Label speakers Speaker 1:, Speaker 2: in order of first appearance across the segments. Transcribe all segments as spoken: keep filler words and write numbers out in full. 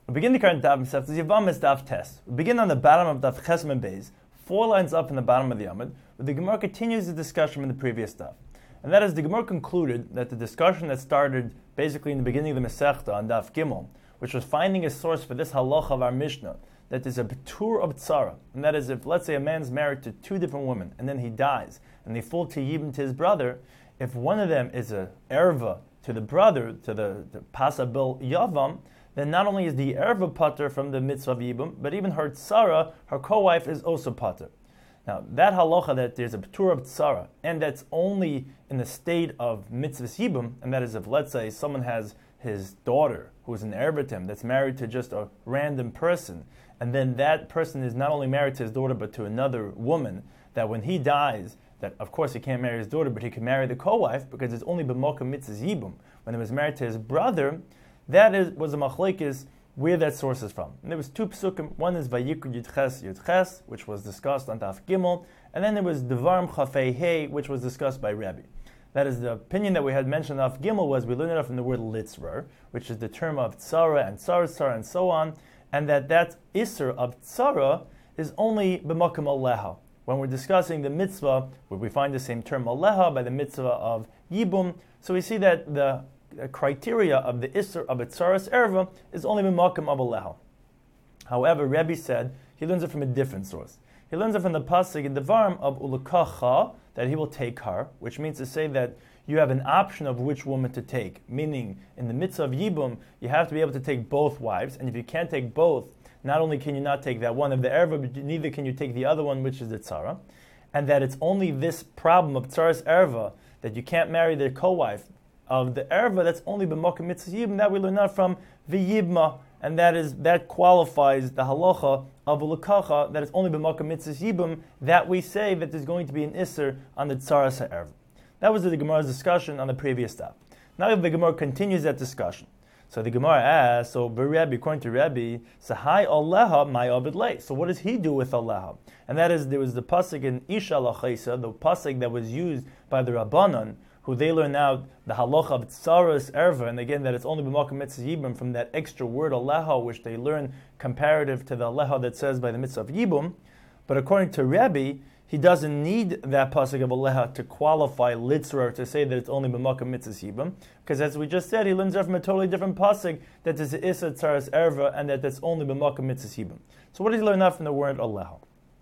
Speaker 1: We begin the current daf Masechtas Yevamos daf Tes. We begin on the bottom of daf Ches Mem Beis, four lines up in the bottom of the Amud, where the Gemara continues the discussion from the previous daf. And that is, the Gemara concluded that the discussion that started basically in the beginning of the Masechta on daf Gimel, which was finding a source for this halacha of our Mishnah, that is a betur of tzara, and that is if, let's say, a man's married to two different women, and then he dies, and they fall to yibum to his brother, if one of them is a erva to the brother, to the, the pasabil yavam, then not only is the erva pater from the mitzvah of yibum, but even her tzara, her co-wife, is also pater. Now, that halacha that there's a betur of tzara, and that's only in the state of mitzvah yibum, and that is if, let's say, someone has his daughter, who is an erva to him, that's married to just a random person, and then that person is not only married to his daughter, but to another woman, that when he dies, that of course he can't marry his daughter, but he can marry the co-wife, because it's only b'mokum mitzvah yibum. When he was married to his brother, that is, was a machlekes where that source is from. And there was two psukim. One is Vayikra Yudches Yudches, which was discussed on Daf Gimel, and then there was Devarim Chafei Hey, which was discussed by Rebbe. That is the opinion that we had mentioned on Daf Gimel was we learned it from the word litzrer, which is the term of tzara and tzara tzara and so on, and that that isser of tzara is only b'makom aleha. When we're discussing the mitzvah, where we find the same term aleha by the mitzvah of yibum, so we see that the criteria of the isser of a tzaras erva is only b'makom of aleha. However, Rebbe said he learns it from a different source. He learns it from the pasuk in Devarim of ulakacha, that he will take her, which means to say that you have an option of which woman to take. Meaning, in the mitzvah of yibum, you have to be able to take both wives, and if you can't take both, not only can you not take that one of the erva, but neither can you take the other one, which is the tzara. And that it's only this problem of tzaras erva, that you can't marry the co-wife of the erva, that's only b'mokum mitzvah yibum, that we learn out from v'yibma, and that is that qualifies the halacha of ulakacha, that it's only b'mokum mitzvah yibum, that we say that there's going to be an isser on the tzaras erva. That was the Gemara's discussion on the previous step. Now the Gemara continues that discussion. So the Gemara asks, so Rebbe, according to Rebbe, Sahai Aleha my Abid. So what does he do with Aleha? And that is, there was the pasuk in Isha Lachaisa, the pasuk that was used by the Rabbanan, who they learn out the halacha of tzaras erva, and again that it's only b'makom mitzvah yibum from that extra word aleha, which they learn comparative to the aleha that says by the mitzvah of yibum. But according to Rebbe, he doesn't need that pasuk of aleha to qualify litzra, to say that it's only b'makom mitzvah yibum, because as we just said, he learns out from a totally different pasuk that is isa tzaras erva, and that that's only b'makom mitzvah yibum. So what does he learn out from the word aleha?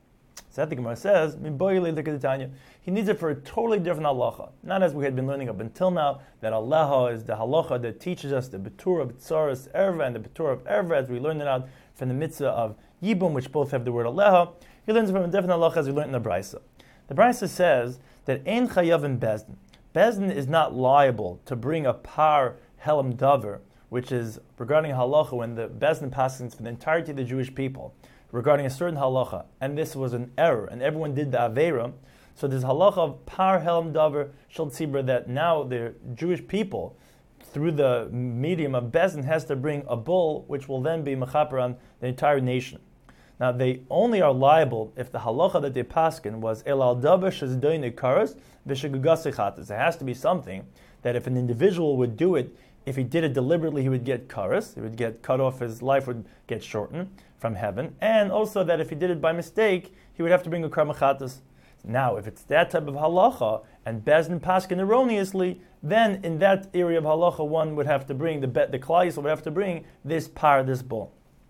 Speaker 1: So that the Gemara says, he needs it for a totally different halacha. Not as we had been learning up until now, that aleha is the halacha that teaches us the betur of tzaras erva and the betur of erva, as we learned it out from the mitzvah of yibum, which both have the word aleha. He learns it from a different halacha as we learned in the Brisa. The Brisa says that ein chayavim bezdin. Bezdin is not liable to bring a par helam davar, which is regarding halacha when the bezdin passes for the entirety of the Jewish people, regarding a certain halacha, and this was an error, and everyone did the avera. So this halacha of par helam davar shel tzibra, that now the Jewish people, through the medium of bezdin, has to bring a bull, which will then be mechaper on the entire nation. Now they only are liable if the halacha that they paskin was el al davar shezdoine karas v'shegugasichatas. It has to be something that if an individual would do it, if he did it deliberately, he would get karas, he would get cut off, his life would get shortened from heaven, and also that if he did it by mistake, he would have to bring a kramachatas. Now, if it's that type of halacha, and bezdin paskin erroneously, then in that area of halacha, one would have to bring, the the klal yisrael would have to bring this par, this bull.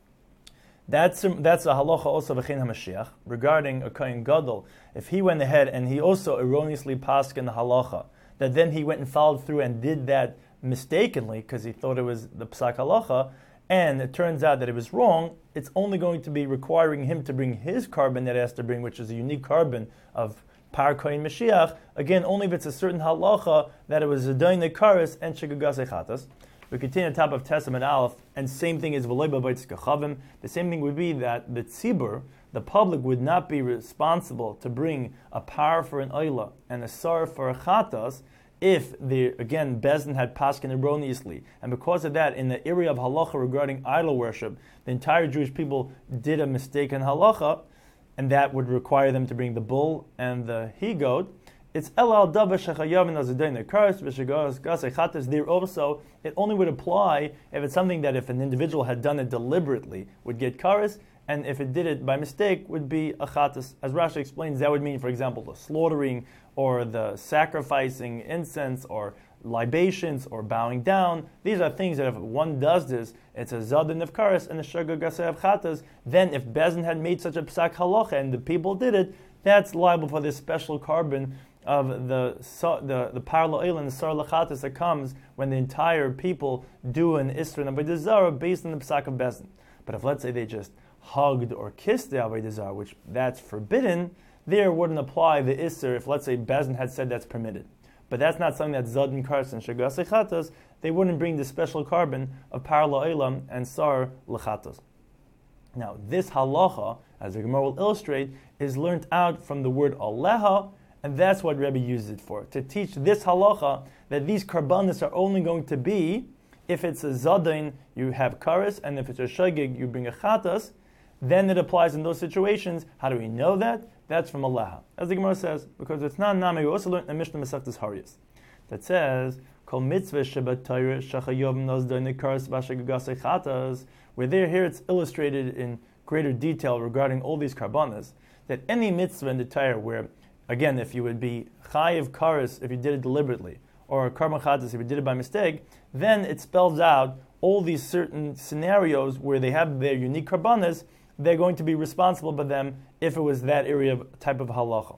Speaker 1: That's a, that's a halacha also v'chein hamashiach, regarding a kohen gadol. If he went ahead and he also erroneously paskin the halacha, that then he went and followed through and did that mistakenly, because he thought it was the psak halacha, and it turns out that it was wrong, it's only going to be requiring him to bring his carbon that he has to bring, which is a unique carbon of par kohen mashiach, again, only if it's a certain halacha that it was a dain karis and shegagas echatas. We continue on top of Testament Aleph, and same thing is v'loy b'bayis kachavim. The same thing would be that the tzibur, the public, would not be responsible to bring a par for an oila and a sar for a chatas, if the, again, bezdin had paskin erroneously. And because of that, in the area of halacha regarding idol worship, the entire Jewish people did a mistake in halacha, and that would require them to bring the bull and the he-goat. it's elal davar shechayavin azadayin karis v'shegas gasei chatas. There also, it only would apply if it's something that if an individual had done it deliberately would get karis, and if it did it by mistake would be a chatas. As Rashi explains, that would mean, for example, the slaughtering or the sacrificing incense or libations or bowing down. These are things that if one does this, it's a zadin of karis and a shagar gasei of chatas. Then if Bezin had made such a psak halacha and the people did it, that's liable for this special carbon of the the the parlo el and the sar lachatas that comes when the entire people do an isra and avodah zarah based on the psak of Bezin. But if let's say they just hugged or kissed the avodah zarah, which that's forbidden, there wouldn't apply the isra if let's say Bezin had said that's permitted. But that's not something that's zadin karis and shagasei chatas. They wouldn't bring the special carbon of parlo elam and sar lachatas. Now this halacha, as the Gemara will illustrate, is learnt out from the word aleha. And that's what Rebbe uses it for, to teach this halacha that these karbanis are only going to be if it's a zadain, you have karis, and if it's a shagig, you bring a chatas. Then it applies in those situations. How do we know that? That's from aleha. As the Gemara says, because it's not nami, we also learned in Mishnah Masechtas Haryos that says, Kol mitzvah shebat Torah shachayov nazdain karis v'shagagasei chatas. Where there, here it's illustrated in greater detail regarding all these karbanis, that any mitzvah in the Torah where, again, if you would be chayiv karis if you did it deliberately, or karban chatas if you did it by mistake, then it spells out all these certain scenarios where they have their unique karbanas. They're going to be responsible by them if it was that area of type of halacha.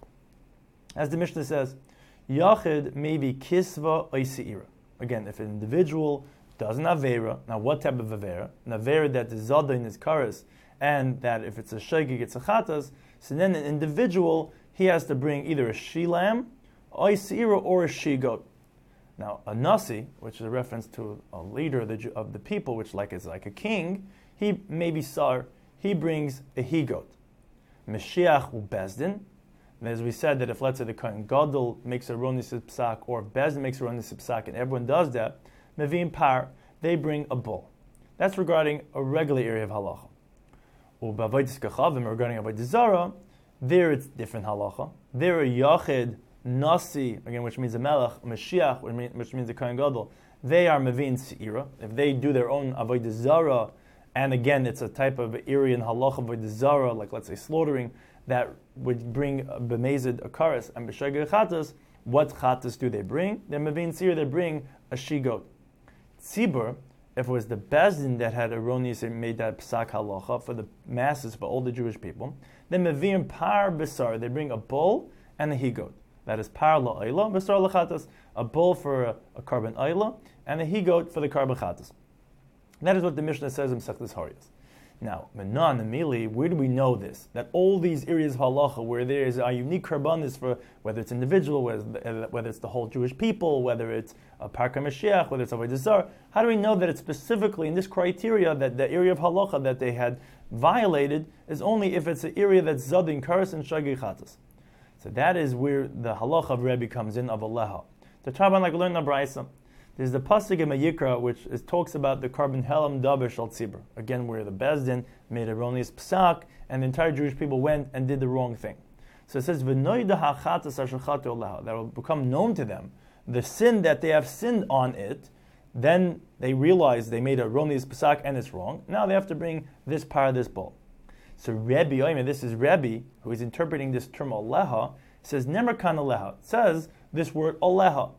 Speaker 1: As the Mishnah says, Yachid may be kisva oisiira. Again, if an individual does an avera, now what type of avera? An avera that the zadain is karis, and that if it's a shagig, it's a chatas, so then an individual, he has to bring either a she-lamb, oisiira, or a she-goat. Now, a nasi, which is a reference to a leader of the, of the people, which like is like a king, he may be sar, he brings a he-goat. Mashiach u bezdin, and as we said that if let's say the Kohen Gadol makes a ronis psak, or Bezdin makes a ronis psak, and everyone does that, mevim par, they bring a bull. That's regarding a regular area of halacha. Ubavoidis kachavim, regarding avodah zarah, there it's different halacha. There a yachid, nasi, again which means a melech, Mashiach, which means the Kohen Gadol, they are mevin seira. If they do their own avodah zarah, and again it's a type of area in halacha avodah zarah, like let's say slaughtering, that would bring b'mezid a karas and b'shagir chatas. What chatas do they bring? They're mevin seira. They bring a she-goat. Tzibur, if it was the Bezdin that had erroneous and made that psak halacha for the masses, for all the Jewish people, then mevim par b'sar. They bring a bull and a he-goat. That is par la'ayla, b'sar lachatas, a bull for a, a carbon ayla, and a he-goat for the carbon chatas. That is what the Mishnah says in Masechtas Haryos. Now, Menon and Mili, where do we know this? That all these areas of halacha where there is a unique karbanis for whether it's individual, whether, whether it's the whole Jewish people, whether it's a Parka Mashiach, whether it's avodah zarah, how do we know that it's specifically in this criteria that the area of halacha that they had violated is only if it's an area that's zadin karas and shagir chatas? So that is where the halacha of Rebbe comes in of aleha. The Tarban, like we learned in the Braisa, there's the pasuk in Mayikra which is, talks about the carbon helam daber shal tzibur. Again, where the Bezdin made erroneous psak, and the entire Jewish people went and did the wrong thing. So it says v'noida hachatas ashachatu aleha, that will become known to them the sin that they have sinned on it. Then they realize they made a erroneous psak and it's wrong. Now they have to bring this part of this bull. So Rebbe, Oime, this is Rebbe who is interpreting this term aleha. It says nemer kan aleha. It says this word aleha.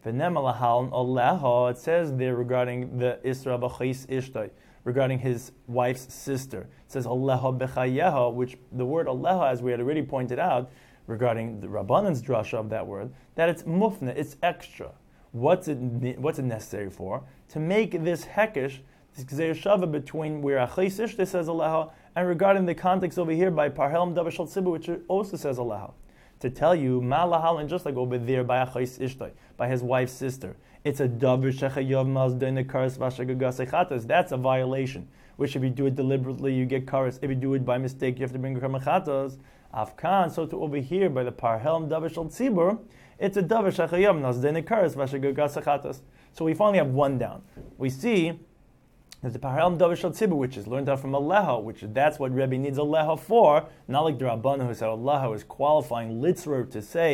Speaker 1: It says there regarding the Isra b'chais ishtay, regarding his wife's sister. It says aleha b'chayeha, which the word aleha, as we had already pointed out, regarding the Rabbanan's drasha of that word, that it's mufna, it's extra. What's it What's it necessary for? To make this hekesh, this gzeir shava between where achais ishtay says aleha, and regarding the context over here by parhelam davar shal tzibur, which also says aleha. To tell you, malahal, and just like over there by achais ishtay, by his wife's sister, it's a davar shechayav mazdain karas v'shagagasei chatas. That's a violation. Which if you do it deliberately, you get karas. If you do it by mistake, you have to bring karban chatas. Afkan. So to over here by the parhelm davar shal tzibur, it's a davar shechayav mazdain karas v'shagagasei chatas. So we finally have one down. We see there's the parhelm davar shal tzibur, which is learned out from aleha, which that's what Rebbe needs aleha for. Not like the Rabbanan who said aleha is qualifying litzrer to say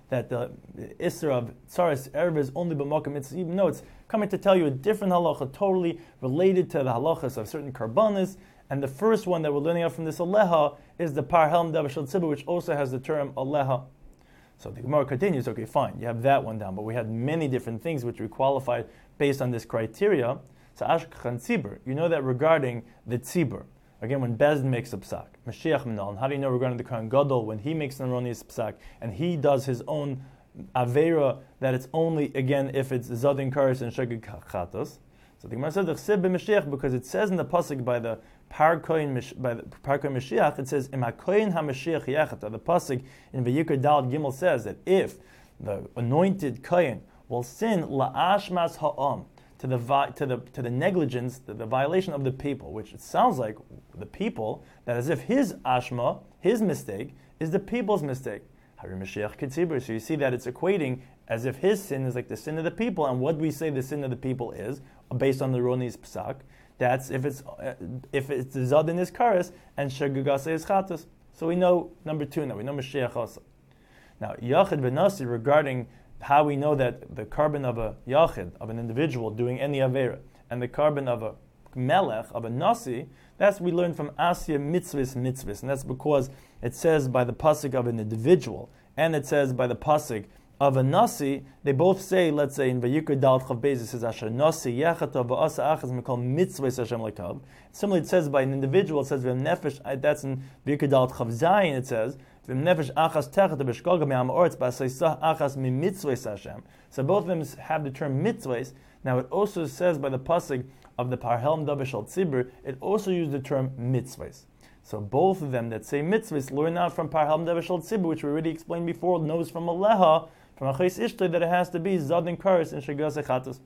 Speaker 1: that the Isser of Tsaris Erev is only b'makom mitzvah, even though it's coming to tell you a different halacha, totally related to the halachas of certain karbanis. And the first one that we're learning out from this aleha is the par helm davar shel tzibur, which also has the term aleha. So the Gemara continues, okay, fine, you have that one down, but we had many different things which we qualified based on this criteria. So ashkachan tzibur, you know that regarding the tzibur, again, when Bezdin makes a psak, Mashiach Minal, how do you know regarding the Kohen Gadol, when he makes an erroneous psak, and he does his own Avera, that it's only, again, if it's Zadin Karis and Shagig Chatos. So the Gemara says, Chsib b'Mashiach, because it says in the pasuk by the Par Kohen by the Par Kohen Mashiach, it says, Im HaKohen HaMashiach Yachat. The pasuk in Vayikra Dal Gimel says that if the anointed Kohen will sin la'ashmas ha'am, to the vi- to the to the negligence, the, the violation of the people, which it sounds like the people, that as if his ashma, his mistake, is the people's mistake. So you see that it's equating as if his sin is like the sin of the people, and what we say the sin of the people is, based on the Roni's psak, that's if it's uh, if it's the zadin is kares and shagagasa is chatas. So we know number two now, we know Mashiach also. Now Yachid Benasi, regarding how we know that the carbon of a yachid, of an individual doing any avera, and the carbon of a melech, of a nasi, that's we learn from Asya mitzvahs mitzvahs, and that's because it says by the pasuk of an individual, and it says by the pasuk of a nasi, they both say, let's say in Vayikra Dal Chav Beis, it says Asher nasi yachata v'asa achaz mekol mitzvahs Hashem lekav. Similarly, it says by an individual, it says v'em nefesh, that's in Vayikra Dal Chav Zayin, it says so both of them have the term mitzvahs. Now it also says by the pasuk of the Par Helm Davar Shel Tzibur, it also used the term mitzvahs. So both of them that say mitzvahs learn out from Par Helm Davar Shel Tzibur, which we already explained before, knows from Aleha, from Achais Ishtar, that it has to be Zadin Karis and Shagas Echatos.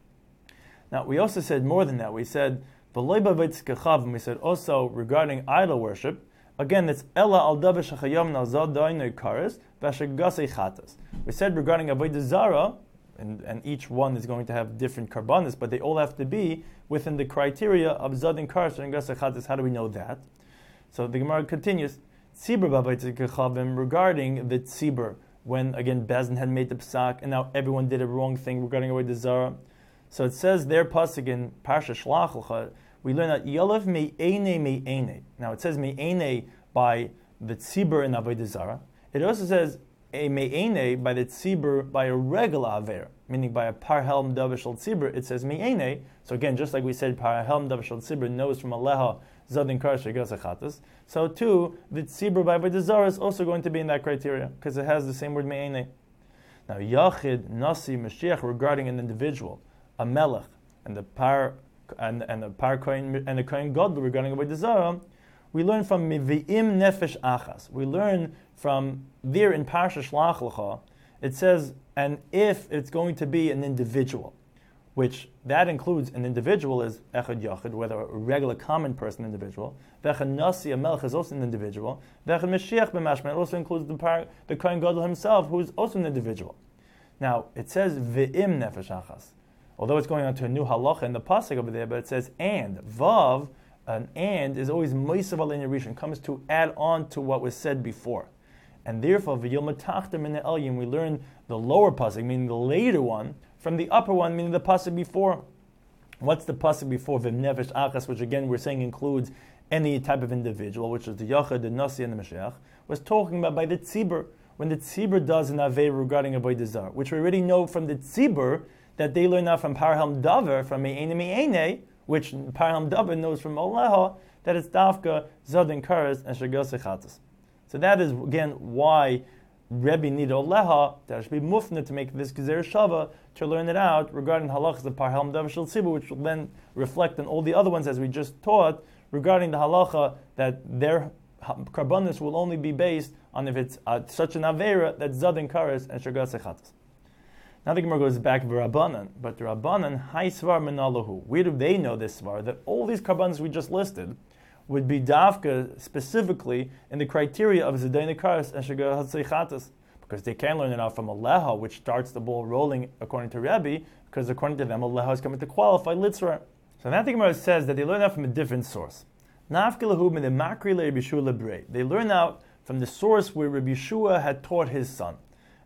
Speaker 1: Now we also said more than that. We said V'loi b'avitz kechav, and we said also regarding idol worship. Again, it's Ella al davar shechayam nazad dainu kares v'shagasei chatas. We said regarding avodah zara, and, and each one is going to have different karbanis, but they all have to be within the criteria of zadin kares and gasei chatas. How do we know that? So the Gemara continues, tzibur b'avitz kechavim, regarding the tzibur, when again Bezdin had made the psak, and now everyone did a wrong thing regarding avodah zara. So it says their pasuk in Parsha Shlach Lecha, we learn that Yalav me'ene me'ene. Now it says me'ene by the tzibur in Avodah Zarah. It also says a me'ene by the tzibur by a regular aver, meaning by a par helm davar shel tzibur. It says me'ene. So again, just like we said, par helm davar shel tzibur knows from Aleha zadin kar shegas echatas. So too, the tzibur by Avodah Zarah is also going to be in that criteria because it has the same word me'ene. Now Yachid Nasi Mashiach, regarding an individual, a melech, and the par and and the par kohen and the kohen gadol regarding Avodah Zarah, we learn from Mivi'im Nefesh Achas. We learn from there in Parsha Shlach Lecha, it says, and if it's going to be an individual, which that includes an individual as Echad Yachid, whether a regular common person individual, V'echad Nasi, a Melech, is also an individual, V'echad Mashiach b'mashman, it also includes the, par, the kohen gadol himself, who is also an individual. Now, it says Vi'im Nefesh Achas. Although it's going on to a new halacha in the pasuk over there, but it says and vav, an and is always moisav al rishon, comes to add on to what was said before, and therefore v'yom matachtem in the elyim, we learn the lower pasuk, meaning the later one, from the upper one, meaning the pasuk before. What's the pasuk before v'im nefesh achas, which again we're saying includes any type of individual, which is the yachid, the nasi, and the mashiach, was talking about by the tzibur, when the tzibur does an avei regarding avodah zarah, which we already know from the tzibur that they learn out from Parham Davar, from Me'ene Me'ene, which Parham Davar knows from Oleha, that it's Dafka, Zadin Karas, and Shagas Echatas. So that is, again, why Rebbe needed Oleha, that should be mufna to make this Gezer Shava, to learn it out regarding halachas of Parham Davar Shel Tzibur, which will then reflect on all the other ones, as we just taught, regarding the halacha that their karbanis will only be based on if it's uh, such an Avera, that Zadin Karas, and Shagas Echatas. Now the Gemara goes back to Rabbanan, but the Rabbanan, Hai Svar Menalahu. Where do they know this Svar? That all these karbanos we just listed would be Davka specifically in the criteria of Zedayna Karas and Shagar Hatzechatas, because they can learn it out from Aleha, which starts the ball rolling according to Rebbe, because according to them, Aleha is coming to qualify Litzra. So now the Gemara says that they learn out from a different source. Nafkilahu min the Makri le Rabbi Shua lebrei. They learn out from the source where Rabbi Shua had taught his son.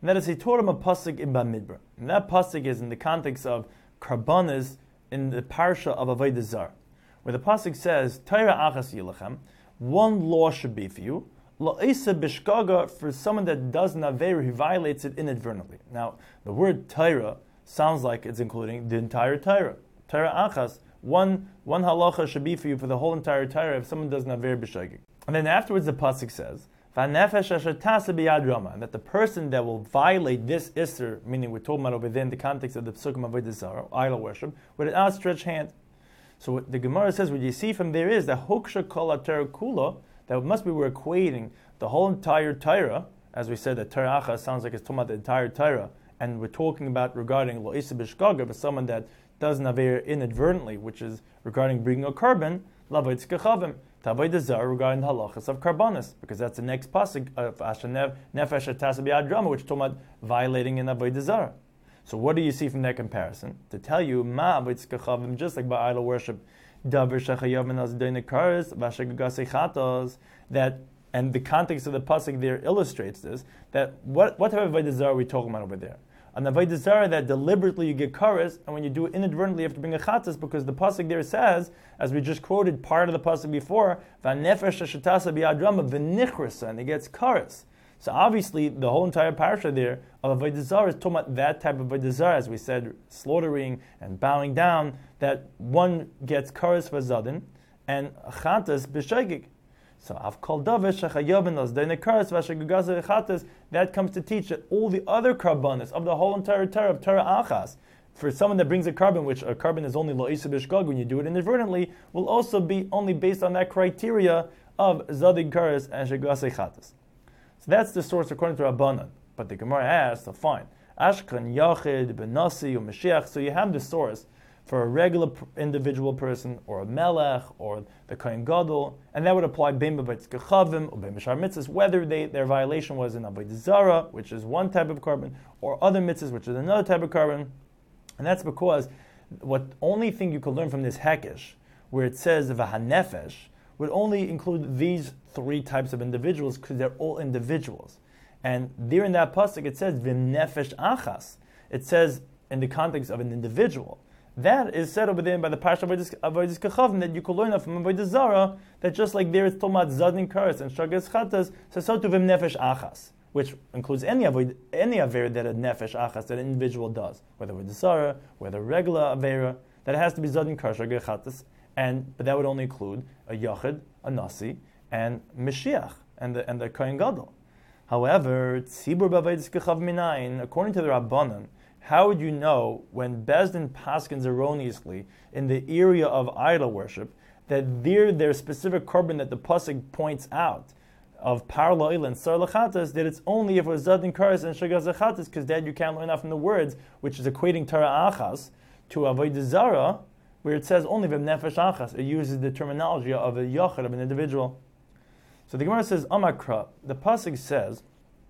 Speaker 1: And that is he taught him a pasuk in Bamidbar. And that pasuk is in the context of karbanas in the parsha of Avodah Zarah, where the pasuk says, Torah achas yilachem, one law should be for you, la'isa bishkaga, for someone that does an aveira, who violates it inadvertently. Now, the word Torah sounds like it's including the entire Torah. Torah achas, one one halacha should be for you for the whole entire Torah if someone does an aveira b'shogeg. And then afterwards the pasuk says, V'nefesh asher tasa b'yad rama, and that the person that will violate this isser, meaning we're talking about over there in the context of the psukim of Avodah Zarah, idol worship, with an outstretched hand. So what the Gemara says, what you see from there is that huksha kol Torah kula, that must be we're equating the whole entire Torah, as we said that Torah achas sounds like it's talking about the entire Torah, and we're talking about regarding lo isa b'shgaga, for someone that does an aveira inadvertently, which is regarding bringing a carbon, lavitz kechavim. Avodah Zarah regarding the halachas of karbanis, because that's the next pasuk of Asher Nefesh Tasa B'Yad Rama, which is talking about violating in Avodah Zarah. So what do you see from that comparison? To tell you, ma avodas kechavim, just like by idol worship, davar shechayav minas deine kares v'ashegagasei chatos, that, and the context of the pasuk there illustrates this, that what what type of Avodah Zarah are we talking about over there? An Avodah Zarah that deliberately you get kares, and when you do it inadvertently you have to bring a chatas, because the pasuk there says, as we just quoted part of the pasuk before, v'nefesh shetasa b'yad rama v'nichrasa, and it gets kares. So obviously the whole entire parasha there of Avodah Zarah is talking about that type of Avodah Zarah, as we said, slaughtering and bowing down, that one gets kares for zadin and chatas b'shogeg. So Av Kol Davar Shechayav as Deine Kares Vashegagazeh Chatas, that comes to teach that all the other karbanis of the whole entire Torah of Torah Achas, for someone that brings a carbon, which a carbon is only lo isa b'shgag when you do it inadvertently, will also be only based on that criteria of Zadig Kares and Shegagazeh Chatas. So that's the source according to Rabbanan. But the Gemara asks, so fine, Ashkan Yachid Benasi or Mashiach. So you have the source for a regular individual person, or a melech, or the kohen gadol, and that would apply bein b'beitz kechavim or bein b'shar mitzvahs, whether they, their violation was in avodah zarah, which is one type of carbon, or other mitzvahs, which is another type of carbon. And that's because what only thing you could learn from this hekesh, where it says v'hanefesh, would only include these three types of individuals, because they're all individuals. And there in that pasuk it says v'nefesh achas. It says in the context of an individual. That is said over there by the Parsha of Avodas Kechavim, that you could learn from Avodah Zarah, that just like there it's talking about Zadin Kares and Shagas Chatas, so so to Vim Nefesh Achas, which includes any avoid, any Avera that a Nefesh Achas, that an individual does, whether Avodah Zarah, whether regular Avera, that it has to be Zadin Kares, Shagas Chatas, and but that would only include a Yachid, a Nasi, and Mashiach, and the, and the Kohen Gadol. However, Tzibur B'Avodas Kechavim Minayin, according to the Rabbanan, how would you know when Bezdin paskins erroneously in the area of idol worship that there their specific korban that the pasuk points out of par la'il and sar lachatas, that it's only if it was zadin kares and shagaz lachatas, because that you can't learn that from the words, which is equating Torah achas to avodah zarah, where it says only v'nefesh achas. It uses the terminology of a yachid, of an individual. So the Gemara says amakra. The pasuk says,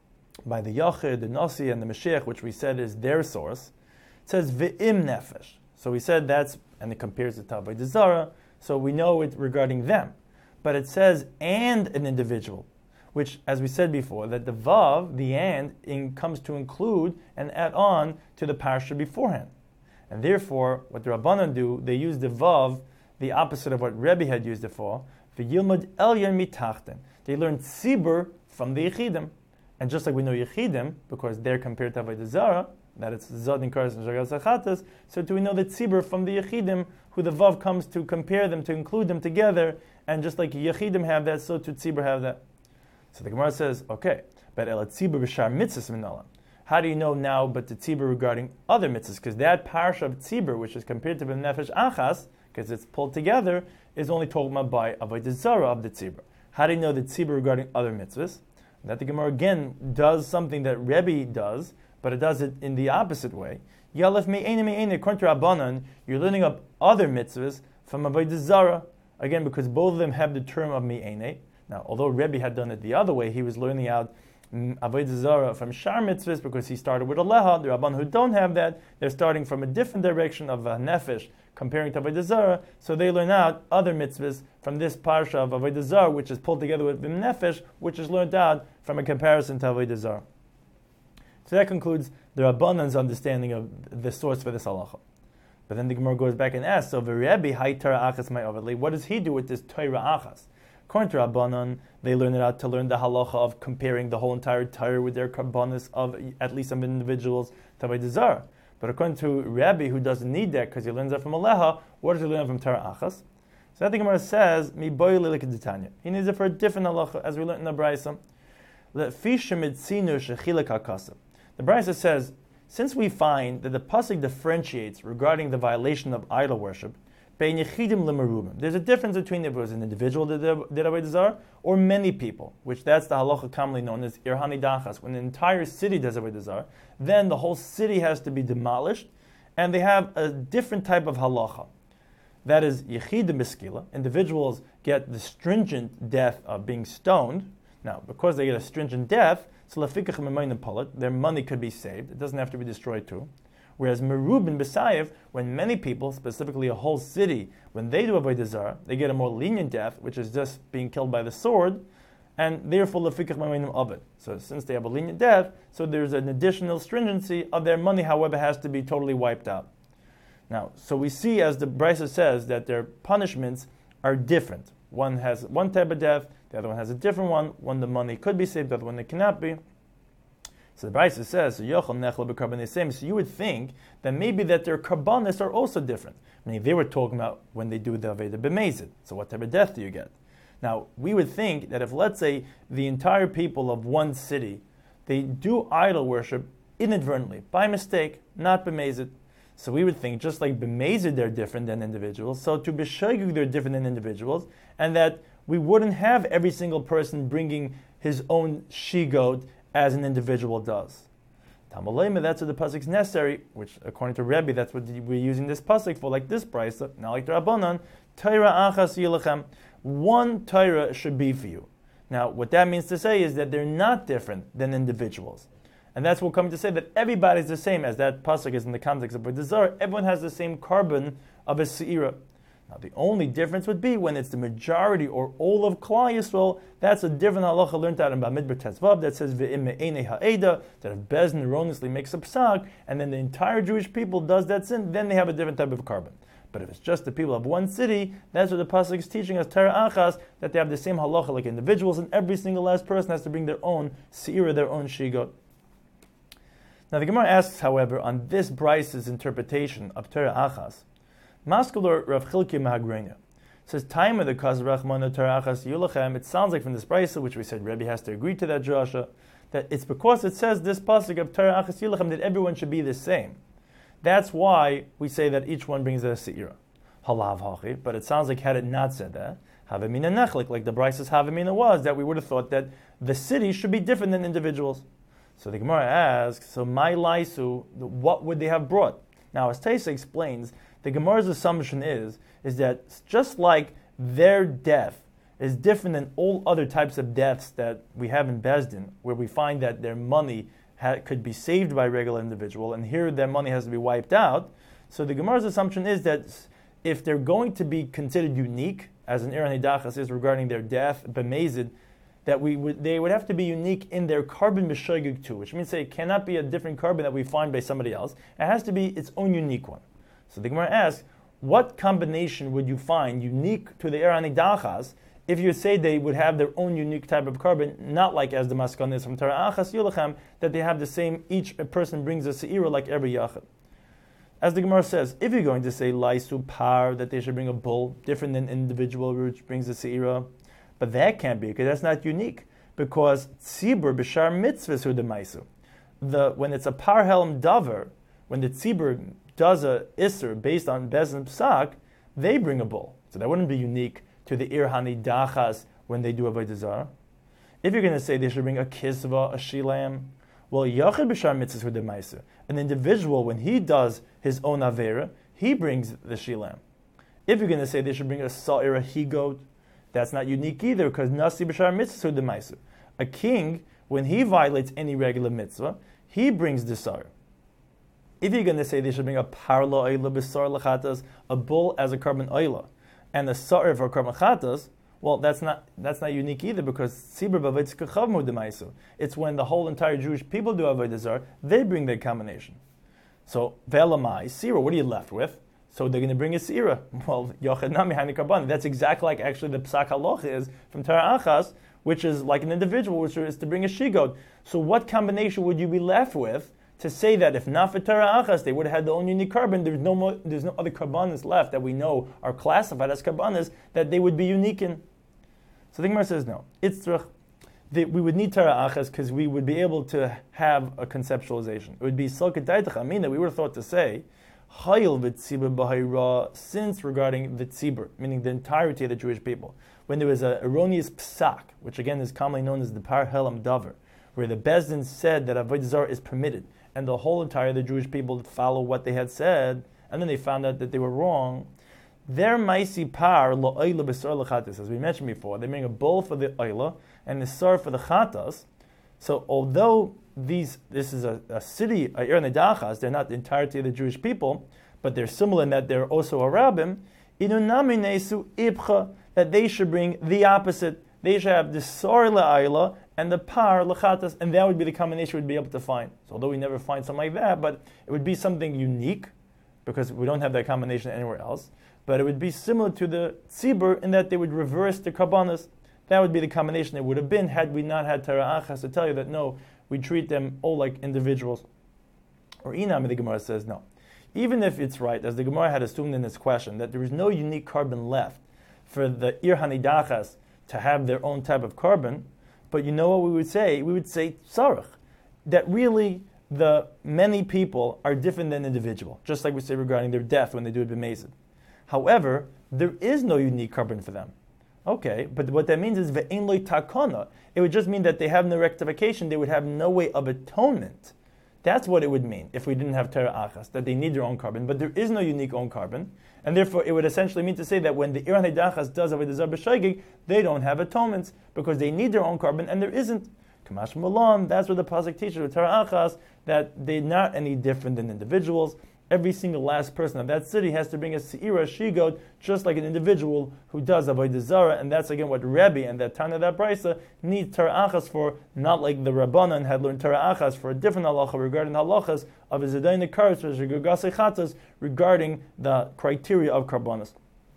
Speaker 1: by the Yachid, the Nasi, and the Mashiach, which we said is their source, it says Ve'im Nefesh. So we said that's, and it compares it to Avodah Zarah, so we know it regarding them. But it says, and an individual, which, as we said before, that the Vav, the and, in, comes to include and add on to the parsha beforehand. And therefore, what the Rabbanan do, they use the Vav, the opposite of what Rebbe had used it for, V'yilmad Elyon Mitachten. They learn Tzibur from the Yechidim. And just like we know Yechidim, because they're compared to Avodah Zarah, that it's Zadin Kares and Shagas Chatas, so do we know that Tzibur from the Yechidim, who the Vav comes to compare them, to include them together, and just like Yechidim have that, so too Tzibur have that. So the Gemara says, okay, but El Tzibur b'shar mitzvahs minalam. How do you know now but the Tzibur regarding other mitzvahs? Because that parsha of Tzibur, which is compared to the Nefesh Achas, because it's pulled together, is only talking about by Avodah Zarah of the Tzibur. How do you know the Tzibur regarding other mitzvahs? That the Gemara again does something that Rebbe does, but it does it in the opposite way. Yalef me'ene me'ene, according to Rabbanan, you're learning up other mitzvahs from Avodah Zarah. Again, because both of them have the term of me'ene. Now, although Rebbe had done it the other way, he was learning out Avodah Zarah from Shar mitzvahs because he started with Aleha. The Rabbanan who don't have that, they're starting from a different direction of uh, Nefesh, comparing to Avodah Zarah, so they learn out other mitzvahs from this parsha of Avodah Zarah, which is pulled together with Vim Nefesh, which is learned out from a comparison to Avodah Zarah. So that concludes the Rabbanan's understanding of the source for this halacha. But then the Gemara goes back and asks, so V'Rebbe hay Torah achas may overlay. What does he do with this Torah achas? According to Rabbanan, they learn it out to learn the halacha of comparing the whole entire Torah with their karbanis of at least some individuals to Avodah Zarah. But according to Rabbi, who doesn't need that because he learns that from Aleha, what does he learn from Torah achas? So that the Gemara says, Mi boy lilikaditanya. He needs it for a different halacha, as we learned in the Brisa. The Brisa says, since we find that the pasuk differentiates regarding the violation of idol worship, there's a difference between if it was an individual that did Avodah Zarah or many people, which that's the halacha commonly known as irhani dachas. When the entire city does Avodah Zarah, then the whole city has to be demolished, and they have a different type of halacha. That is yechid miskila. Individuals get the stringent death of being stoned. Now, because they get a stringent death, so their money could be saved. It doesn't have to be destroyed too. Whereas merubin b'sayev, when many people, specifically a whole city, when they do Avodah Zarah, they get a more lenient death, which is just being killed by the sword, and therefore lefikach ma'onim of it. So since they have a lenient death, so there's an additional stringency of their money, however, has to be totally wiped out. Now, so we see, as the Brisa says, that their punishments are different. One has one type of death, the other one has a different one. One the money could be saved, the other one it cannot be. So the Brisa says, so you would think that maybe that their karbanis are also different. I mean, they were talking about when they do the Aveda B'mezid. So what type of death do you get? Now, we would think that if, let's say, the entire people of one city, they do idol worship inadvertently, by mistake, not B'mezid. So we would think, just like B'mezid they're different than individuals, so to B'shogeg they're different than individuals, and that we wouldn't have every single person bringing his own she-goat as an individual does. Tamalema, that's what the pasuk is necessary, which according to Rebbe, that's what we're using this pasuk for, like this brisa, not like the Rabbanan. Torah achas yilachem. One Torah should be for you. Now, what that means to say is that they're not different than individuals. And that's what we're coming to say, that everybody's the same, as that pasuk is in the context of Avodah Zarah. Everyone has the same carbon of a seira. Now, the only difference would be when it's the majority or all of Klal Yisrael. That's a different halacha learned out in Bamidbar Tezvav that says ve'im me'enei ha'eda, that if Bezdin erroneously makes a psak, and then the entire Jewish people does that sin, then they have a different type of carbon. But if it's just the people of one city, that's what the pasuk is teaching us, Torah achas, that they have the same halacha like individuals, and every single last person has to bring their own seira, their own shigot. Now the Gemara asks, however, on this Brise's interpretation of Torah achas, Maskulor Rav Chilki Mahagrenia says, "Time of the Kaz Rachmana Torah achas yulachem." It sounds like from this Brisa, which we said Rebbe has to agree to that drasha, that it's because it says this pasuk of Torah achas yulachem that everyone should be the same. That's why we say that each one brings a seira. Halav hachi, but it sounds like had it not said that, havamina nechlik, like the Brisa's havamina was, that we would have thought that the city should be different than individuals. So the Gemara asks, so my laisu, what would they have brought? Now, as Taisa explains, the Gemara's assumption is, is that just like their death is different than all other types of deaths that we have in Bezdin, where we find that their money ha- could be saved by a regular individual, and here their money has to be wiped out. So the Gemara's assumption is that if they're going to be considered unique, as an Iran Hidachas is regarding their death, B'mezid, that we would, they would have to be unique in their carbon b'shogeg too, which means that it cannot be a different carbon that we find by somebody else. It has to be its own unique one. So the Gemara asks, what combination would you find unique to the Erani Dachas if you say they would have their own unique type of carbon, not like as the Maskan is from Torah Achas Yulachem, that they have the same, each person brings a seira like every Yachid. As the Gemara says, if you're going to say Laisu Par, that they should bring a bull, different than individual which brings a seira, but that can't be, because that's not unique. Because tzibur b'shar mitzvahs hu demaisu. The when it's a par helm davar, when the tzibur does a isser based on bezin psak, they bring a bull. So that wouldn't be unique to the irhani dachas when they do avodah zarah. If you're going to say they should bring a kisva, a shilam, well, yachid b'shar mitzvahs hu demaisu. An individual, when he does his own avera, he brings the shilam. If you're going to say they should bring a sa'ir, a he-goat, that's not unique either, because nasi b'shar mitzvah demaisu. A king, when he violates any regular mitzvah, he brings the sar. If you're going to say they should bring a parla oila b'sar lachatas, a bull as a carbon oila, and a sar for carbon chatas, Well, that's not that's not unique either, because tzibur b'avodas kachavmu demaisu. It's when the whole entire Jewish people do avodah zarah, they bring their combination. So ve'elamai sira, what are you left with? So they're going to bring a sira. Well, yochad nami hani karban. That's exactly like actually the psak halacha is from Torah Achas, which is like an individual, which is to bring a shigod. So what combination would you be left with to say that if not for Torah Achas, they would have had their own unique carbon? There's no more, there's no other karbanas left that we know are classified as karbanas that they would be unique in. So the Gemara says no. It's we would need Torah Achas because we would be able to have a conceptualization. It would be Salkat Daitach Amin that we were thought to say Hayil v'tzibur b'hayra, since regarding the tzibur, meaning the entirety of the Jewish people. When there was an erroneous psak, which again is commonly known as the Par Helam Davar, where the Bezdin said that avodah zarah is permitted, and the whole entire of the Jewish people follow what they had said, and then they found out that they were wrong. Their maisi par lo oila b'sar l'chatas, as we mentioned before, they bring a bull for the oila and the sar for the chatas. So although these this is a, a city, a Ir Nedachas, they're not the entirety of the Jewish people, but they're similar in that they're also a rabbim, inunami nesu ibcha, that they should bring the opposite. They should have the sar la'ayla and the par l'chatas, and that would be the combination we'd be able to find. So although we never find something like that, but it would be something unique, because we don't have that combination anywhere else. But it would be similar to the tzibur in that they would reverse the karbanas. That would be the combination it would have been had we not had Torah Achas to tell you that no, we treat them all like individuals. Or Inam, the Gemara says no. Even if it's right, as the Gemara had assumed in this question, that there is no unique carbon left for the Ir Hanidachas to have their own type of carbon, but you know what we would say? We would say tzarech, that really the many people are different than individual, just like we say regarding their death when they do it b'mezid. However, there is no unique carbon for them. Okay, but what that means is ve'en loy takona. It would just mean that they have no rectification. They would have no way of atonement. That's what it would mean if we didn't have Torah Achas, that they need their own carbon, but there is no unique own carbon, and therefore it would essentially mean to say that when the Ir Hanidachas does avodah zarah b'shogeg, they don't have atonements because they need their own carbon, and there isn't. Kamash Malon, that's what the pasuk teaches with Torah Achas, that they're not any different than individuals. Every single last person of that city has to bring a seira, shigod, just like an individual who does avodah zarah, and that's again what Rebbe and that Tana that Brisa need Torah Achas for, not like the Rabbanan had learned Torah Achas for a different halacha regarding halachas of Zedai Nekaris or Shigurgasei Chatas regarding the criteria of karbonas.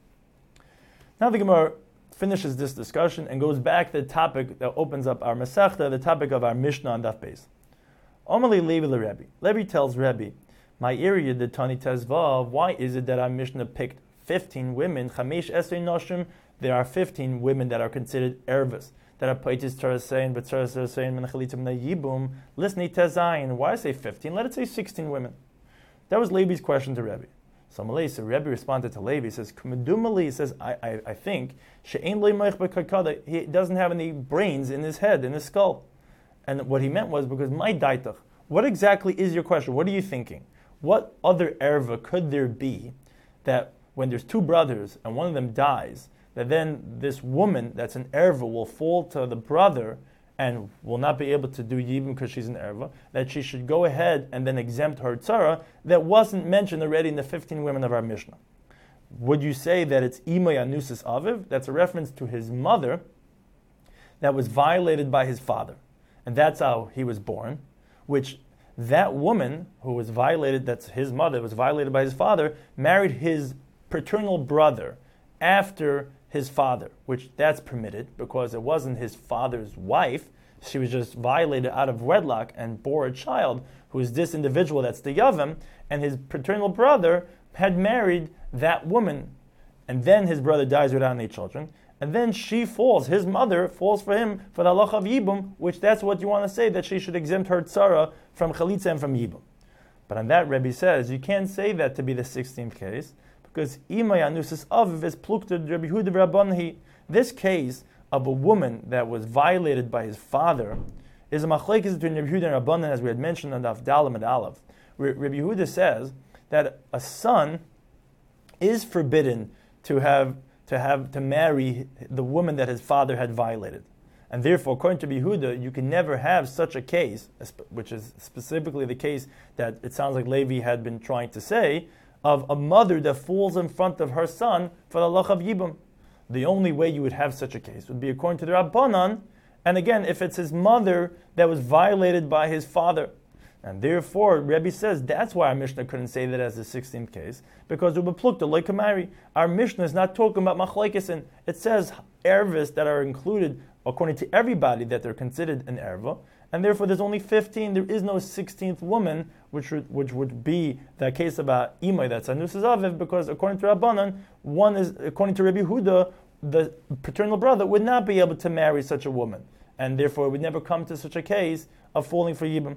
Speaker 1: Now the Gemara finishes this discussion and goes back to the topic that opens up our Masechta, the topic of our Mishnah on Daf Beis. Omali Levi LeRebbe. Levi tells Rebbe, my area, the Tani Tezvav, why is it that our Mishnah picked fifteen women, Chamesh Esrei Noshim? There are fifteen women that are considered ervas, that are Paitis Tarasein, but Tarasein, Menachalitim Yibum, Lisni Tezayin. Why say fifteen? Let it say sixteen women. That was Levi's question to Rebbe. So Malay, so Rebbe responded to Levi, he says, Kumedumali, he says, I, I, I think, She'ein Leimach B'Karkada, he doesn't have any brains in his head, in his skull. And what he meant was, because my daitach, what exactly is your question? What are you thinking? What other erva could there be that when there's two brothers and one of them dies, that then this woman that's an erva will fall to the brother and will not be able to do yibum because she's an erva, that she should go ahead and then exempt her tzara that wasn't mentioned already in the fifteen women of our Mishnah? Would you say that it's imay anusis aviv? That's a reference to his mother that was violated by his father. And that's how he was born, which that woman who was violated, that's his mother, was violated by his father, married his paternal brother after his father, which that's permitted because it wasn't his father's wife. She was just violated out of wedlock and bore a child who is this individual that's the Yavam, and his paternal brother had married that woman. And then his brother dies without any children. And then she falls, his mother falls for him for the halacha of Yibum, which that's what you want to say, that she should exempt her tzara from Chalitza and from Yibum. But on that, Rebbe says, you can't say that to be the sixteenth case, because Imay Anusis Aviv is plukta Rebbe Huda Rabbanhi. This case of a woman that was violated by his father is a machlekes between Rebbe Huda and Rabbanan, as we had mentioned on the Avdalim and Aleph. Rebbe Huda says that a son is forbidden to have to have to marry the woman that his father had violated. And therefore, according to Yehuda, you can never have such a case, which is specifically the case that it sounds like Levi had been trying to say, of a mother that falls in front of her son for the halacha of Yibum. the only way you would have such a case would be according to the Rabbanan, and again, if it's his mother that was violated by his father. And therefore, Rebbe says that's why our Mishnah couldn't say that as the sixteenth case, because our Mishnah is not talking about machlekes, and it says ervis that are included according to everybody that they're considered an erva, and therefore there's only fifteen. There is no sixteenth woman, which would, which would be the case about imay that's anus aviv, because according to Rabbanan, one is according to Rebbe Huda, the paternal brother would not be able to marry such a woman, and therefore it would never come to such a case of falling for yibum.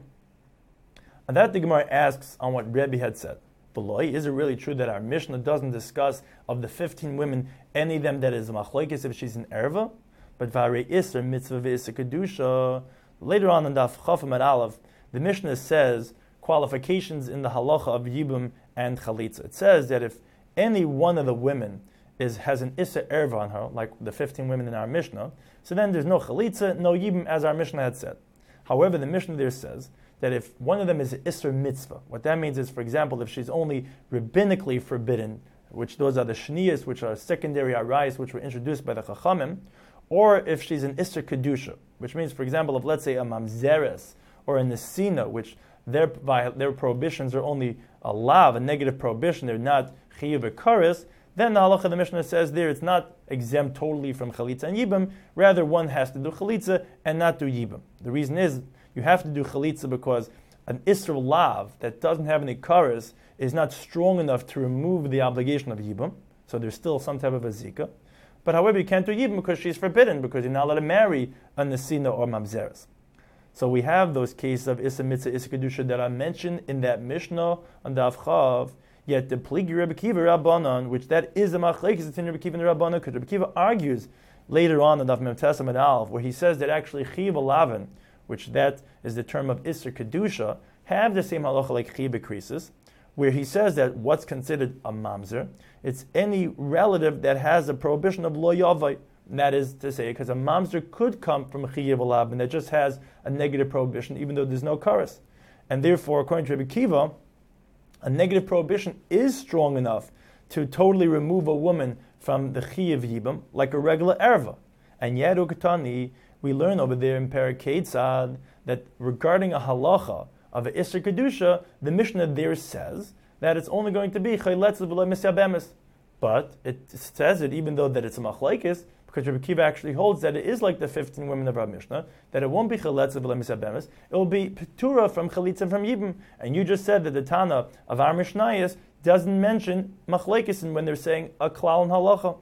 Speaker 1: And that the Gemara asks on what Rebbe had said. Beloy, is it really true that our Mishnah doesn't discuss of the fifteen women, any of them that is machlekes if she's an erva? But v'arei iser mitzvah v'isser kedusha. Later on in Daf Chafim at Aleph, the Mishnah says qualifications in the halacha of yibum and chalitza. It says that if any one of the women is has an iser erva on her, like the fifteen women in our Mishnah, so then there's no chalitza, no yibum, as our Mishnah had said. However, the Mishnah there says that if one of them is Isser Mitzvah, what that means is, for example, if she's only rabbinically forbidden, which those are the Shniyas, which are secondary arayos, which were introduced by the Chachamim, or if she's an Isser Kedusha, which means, for example, if let's say a Mamzeres or a Nesina, which their, their prohibitions are only a lav, a negative prohibition, they're not Chiyuv Karis, then the halacha of the Mishnah says there it's not exempt totally from Chalitza and Yibam, rather one has to do Chalitza and not do Yibam. The reason is, you have to do chalitza because an Isser lav that doesn't have any karas is not strong enough to remove the obligation of yibum. So there's still some type of a zika. But however, you can't do yibum because she's forbidden, because you're not allowed to marry a nesina or mamzeres. So we have those cases of Isser Mitzvah, Isser Kedusha that are mentioned in that Mishnah on Daf Chav. Yet the Pligi Rebbe Kiva Rabbanon, which that is a machlekes between Rebbe Kiva and the Rabbanon, because Rebbe Kiva argues later on in Daf Mem Tesam and Aleph, where he says that actually Chiv Lavin, which that is the term of Isser Kedusha, have the same halacha like Chiba Krisis, where he says that what's considered a mamzer, it's any relative that has a prohibition of lo yavai. That is to say, because a mamzer could come from a Chiyav Alab, and that just has a negative prohibition, even though there's no karas. And therefore, according to Rebbe Kiva, a negative prohibition is strong enough to totally remove a woman from the Chiyav Yibam, like a regular erva. And yet, Ukatani, we learn over there in Perek Ketzad that regarding a halacha of an Isser Kedusha, the Mishnah there says that it's only going to be Chayletz v'lo Misyabemis. But it says it even though that it's a machlekes, because Rebbe Kiva actually holds that it is like the fifteen women of our Mishnah, that it won't be Chayletz v'lo Misyabemis, it will be Petura from Chalitza from Yibim. And you just said that the Tana of our Mishnayos doesn't mention machlekes when they're saying a klal and halacha.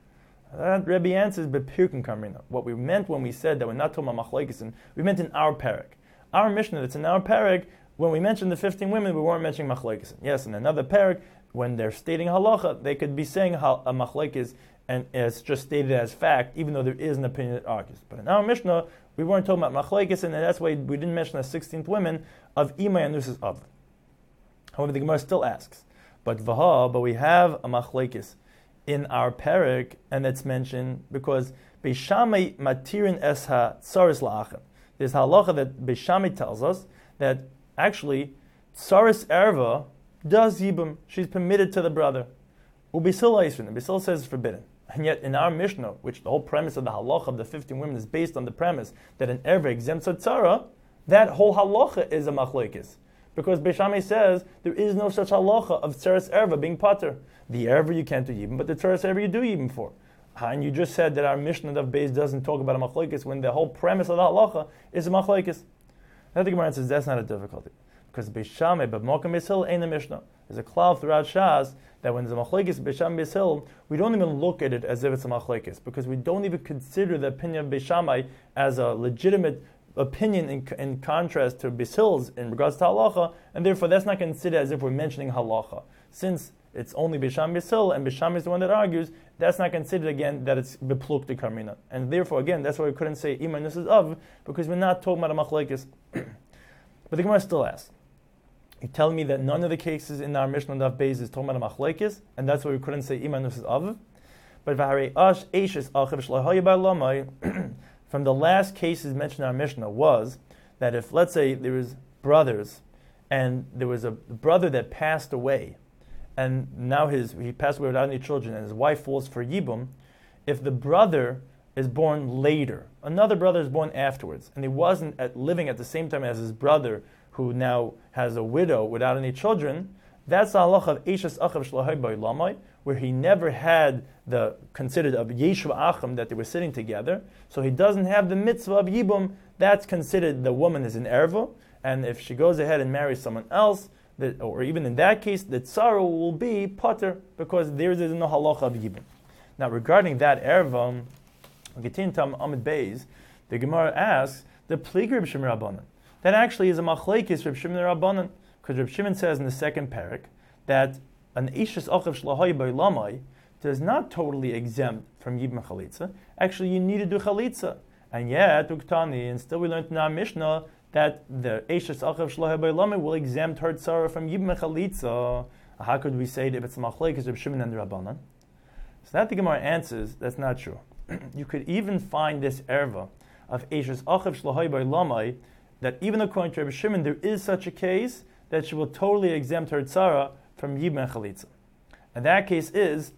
Speaker 1: That Rebbe answers bepirkin kamrina. What we meant when we said that we're not talking about machlekes, we meant in our parak. Our Mishnah that's in our parak, when we mentioned the fifteen women, we weren't mentioning machlekes. Yes, in another parak, when they're stating halacha, they could be saying a machlekes, and it's just stated as fact, even though there is an opinion that argues. But in our Mishnah, we weren't talking about machlekes, and that's why we didn't mention the sixteenth women of imay and nusas of. However, the Gemara still asks, but vaha, but we have a machlekes in our parak, and it's mentioned because Beishamai matirin esha tsaris la'achem. There's halacha that Beishamai tells us that actually tsaris erva does yibum. She's permitted to the brother. Ubisil ha'isrin. Ubisil says it's forbidden. And yet in our Mishnah, which the whole premise of the halacha of the fifteen women is based on the premise that an erva exempts a tzara, that whole halacha is a machlekes. Because Beishamai says there is no such halacha of tsaris erva being pater. The erva you can't do yibum, but the tsaris erva you do yibum for. And you just said that our Mishnah of Beis doesn't talk about a machlekes when the whole premise of the halacha is a machlekes. Now the Gemara says that's not a difficulty. Because Beishamai, but Mokum Beis Hillel ain't a Mishnah. There's a cloud throughout Shas that when there's a machlekes Beishamai Beis Hillel, we don't even look at it as if it's a machlekes, because we don't even consider the opinion of Beishamai as a legitimate opinion in, in contrast to Beis Hillel's in regards to halacha, and therefore that's not considered as if we're mentioning halacha. Since it's only Beishamai Beis Hillel, and Beishamai is the one that argues, that's not considered again that it's bepluk the karmina. And therefore, again, that's why we couldn't say iman nusas of, because we're not talking about a machlekes. But the Gemara still asks, you tell me that none of the cases in our Mishnah Daf Beis is talking about a machlekes, and that's why we couldn't say iman nusas of. But v'harei ash eishes achiv shlohoya ba'lamai, from the last cases mentioned in our Mishnah was that if, let's say, there was brothers, and there was a brother that passed away, and now his he passed away without any children, and his wife falls for yibum, if the brother is born later, another brother is born afterwards, and he wasn't at, living at the same time as his brother, who now has a widow without any children, that's the halacha of Eishes Achav Shlahai Ba'Lamai, where he never had the considered of Yeshuv Achim, that they were sitting together, so he doesn't have the mitzvah of Yibum. That's considered the woman is an erva, and if she goes ahead and marries someone else, that, or even in that case, the tzara will be potter, because there is no halacha of Yibum. Now, regarding that erva, Gitin Tam Amid Beis, the Gemara asks, the Plig Reb Shimon Rabbanan. That actually is a machlekes Reb Shimon Rabbanan, because Reb Shimon says in the second parak that an Eishes Achav Shlahai Ba'Lamai does not totally exempt from Yibum Chalitza. Actually, you need to do Chalitza. And yet, Uktani, and still we learned in our Mishnah that the Eishes Achav Shlahai Ba'Lamai will exempt her tzara from Yibum Chalitza. How could we say that if it's a machlekes Reb Shimon and Rabbanan? So that the Gemara answers, that's not true. You could even find this erva of Eishes Achav Shlahai Ba'Lamai, that even according to Reb Shimon, there is such a case that she will totally exempt her tzara from Yibum and Chalitza. And that case is,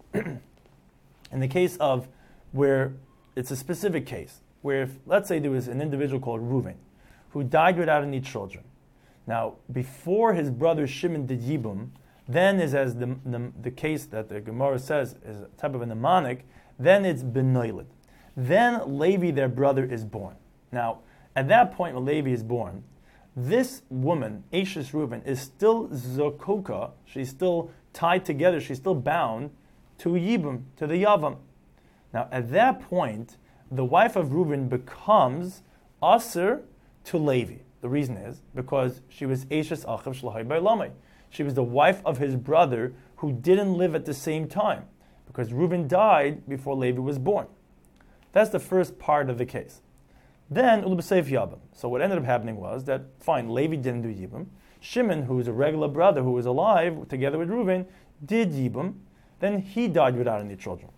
Speaker 1: in the case of where it's a specific case, where if, let's say there was an individual called Reuven, who died without any children. Now, before his brother Shimon did Yibum, then is as the, the, the case that the Gemara says is a type of a mnemonic, then it's benoiled. Then Levi, their brother, is born. Now, at that point when Levi is born, this woman, Eishes Reuven, is still zokoka, she's still tied together, she's still bound to Yibum, to the Yavam. Now, at that point, the wife of Reuven becomes Aser to Levi. The reason is because she was Eishes Achav Shlahai Ba'Lamai. She was the wife of his brother who didn't live at the same time, because Reuven died before Levi was born. That's the first part of the case. Then, Ulubasef Yabam. So what ended up happening was that, fine, Levi didn't do Yibum. Shimon, who was a regular brother who was alive, together with Reuven, did Yibum. Then he died without any children.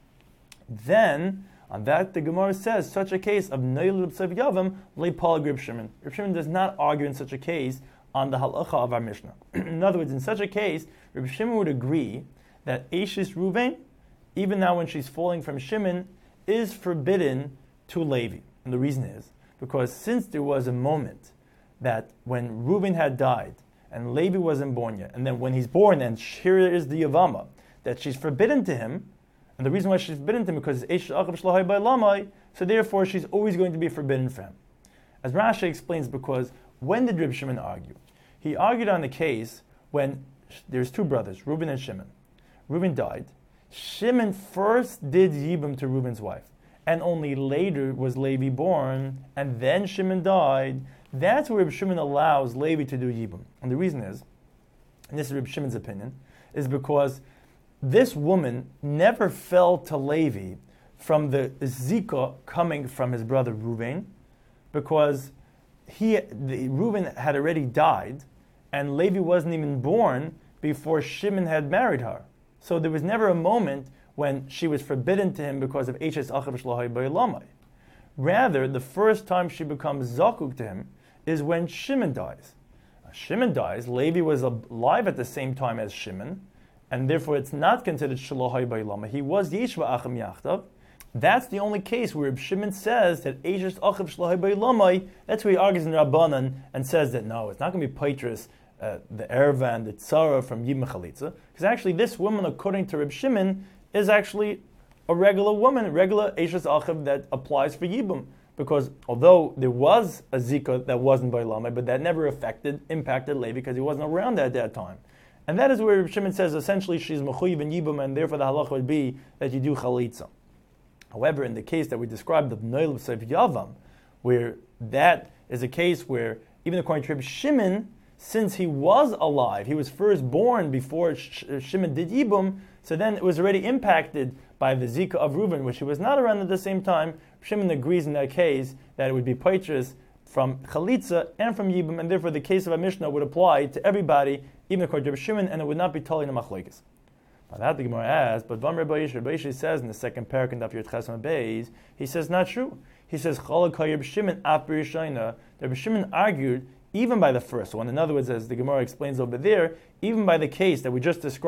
Speaker 1: Then, on that, the Gemara says, such a case of Neil Ulubasef Yabam, Leipal Reb Shimon. Reb Shimon does not argue in such a case on the halacha of our Mishnah. In other words, in such a case, Reb Shimon would agree that Eishes Reuven, even now when she's falling from Shimon, is forbidden to Levi. And the reason is because since there was a moment that when Reuven had died and Levi wasn't born yet, and then when he's born and here is the Yavama, that she's forbidden to him, and the reason why she's forbidden to him because it's Eish Achav Shlahai Ba'Lamai, so therefore she's always going to be forbidden for him. As Rashi explains, because when did Reb Shimon argue? He argued on the case when there's two brothers, Reuben and Shimon. Reuben died. Shimon first did Yibum to Reuben's wife, and only later was Levi born, and then Shimon died. That's where Reb Shimon allows Levi to do Yibum. And the reason is, and this is Reb Shimon's opinion, is because this woman never fell to Levi from the Zika coming from his brother Reuven, because he, the, Reuven had already died, and Levi wasn't even born before Shimon had married her. So there was never a moment when she was forbidden to him because of Eishes Achav Shlahai Ba'Lamai. Rather, the first time she becomes zakuk to him is when Shimon dies. Now, Shimon dies, Levi was alive at the same time as Shimon, and therefore it's not considered Shlahai Ba'Lamai. He was Yeshva Achim Yachtav. That's the only case where Shimon says that Eishes Achav Shlahai Ba'Lamai, that's where he argues in Rabbanan and says that no, it's not going to be Paitris, uh, the Erva and the Tzara from Yibum Chalitza, because actually this woman, according to Reb Shimon, is actually a regular woman, regular Eishes Achav that applies for Yibum. Because although there was a Zika that wasn't by Lamai, but that never affected, impacted Levi because he wasn't around at that time. And that is where Reb Shimon says essentially she's Mechuyev in Yibum, and therefore the halacha would be that you do Chalitza. However, in the case that we described of Noel B'Seif Yavam, where that is a case where, even according to Reb Shimon, since he was alive, he was first born before Shimon did Yibum, so then it was already impacted by the Zika of Reuben, which he was not around at the same time. Shimon agrees in that case that it would be Paitris from Chalitza and from Yibum, and therefore the case of a Mishnah would apply to everybody, even according to Reb Shimon, and it would not be Tali in a Machlokes. Now that the Gemara asks, but Vam Rebbe Yisrael, Rebbe Yisrael says in the second parak in Daf Yud Chesam Beis, he says not true. He says Chalakay Reb Shimon Af B'Rishayna. Reb Shimon argued even by the first one. In other words, as the Gemara explains over there, even by the case that we just described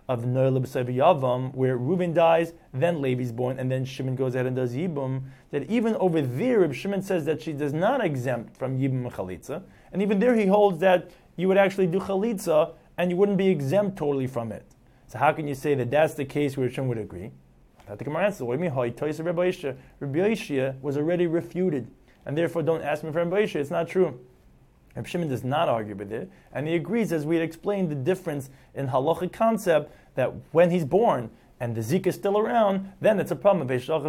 Speaker 1: of Noah B'Sev Yavam, where Reuben dies, then Levi's born, and then Shimon goes ahead and does Yibum, that even over there, Reb Shimon says that she does not exempt from Yibum and Chalitza, and even there he holds that you would actually do Chalitza, and you wouldn't be exempt totally from it. So how can you say that that's the case where Shimon would agree? That the Gemara answers, what do you mean? Toisa Rabbi Yishia, Rabbi Yishia was already refuted, and therefore don't ask me for Rabbi Yishia, it's not true. Reb Shimon does not argue with it, and he agrees, as we had explained, the difference in halachic concept that when he's born and the Zika is still around, then it's a problem.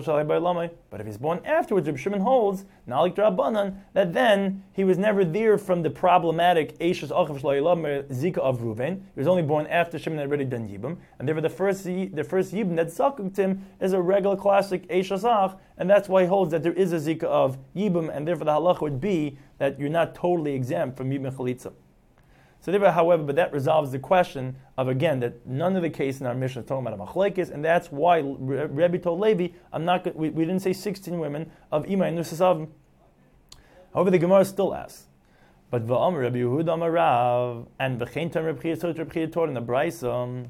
Speaker 1: But if he's born afterwards, Reb Shimon holds, Nalik Drabanan, that then he was never there from the problematic Eishes Achav Shlo Zika of Reuven. He was only born after Shimon had already done Yibum, and therefore the first the first Yibum that zakuked him is a regular classic Eishes Ach, and that's why he holds that there is a Zika of Yibum, and therefore the halacha would be that you're not totally exempt from Yibum Chalitza. So therefore, however, but that resolves the question of, again, that none of the case in our Mishnah is talking about a machlekes, and that's why Rebbe told Levi, I'm not. We, we didn't say sixteen women of Ima and Nusasavim. However, the Gemara still asks, but v'amar Rabbi Yehuda Amar Rav, and v'chein tam Reb Chia Tzot Reb Chia taught in the Brisa,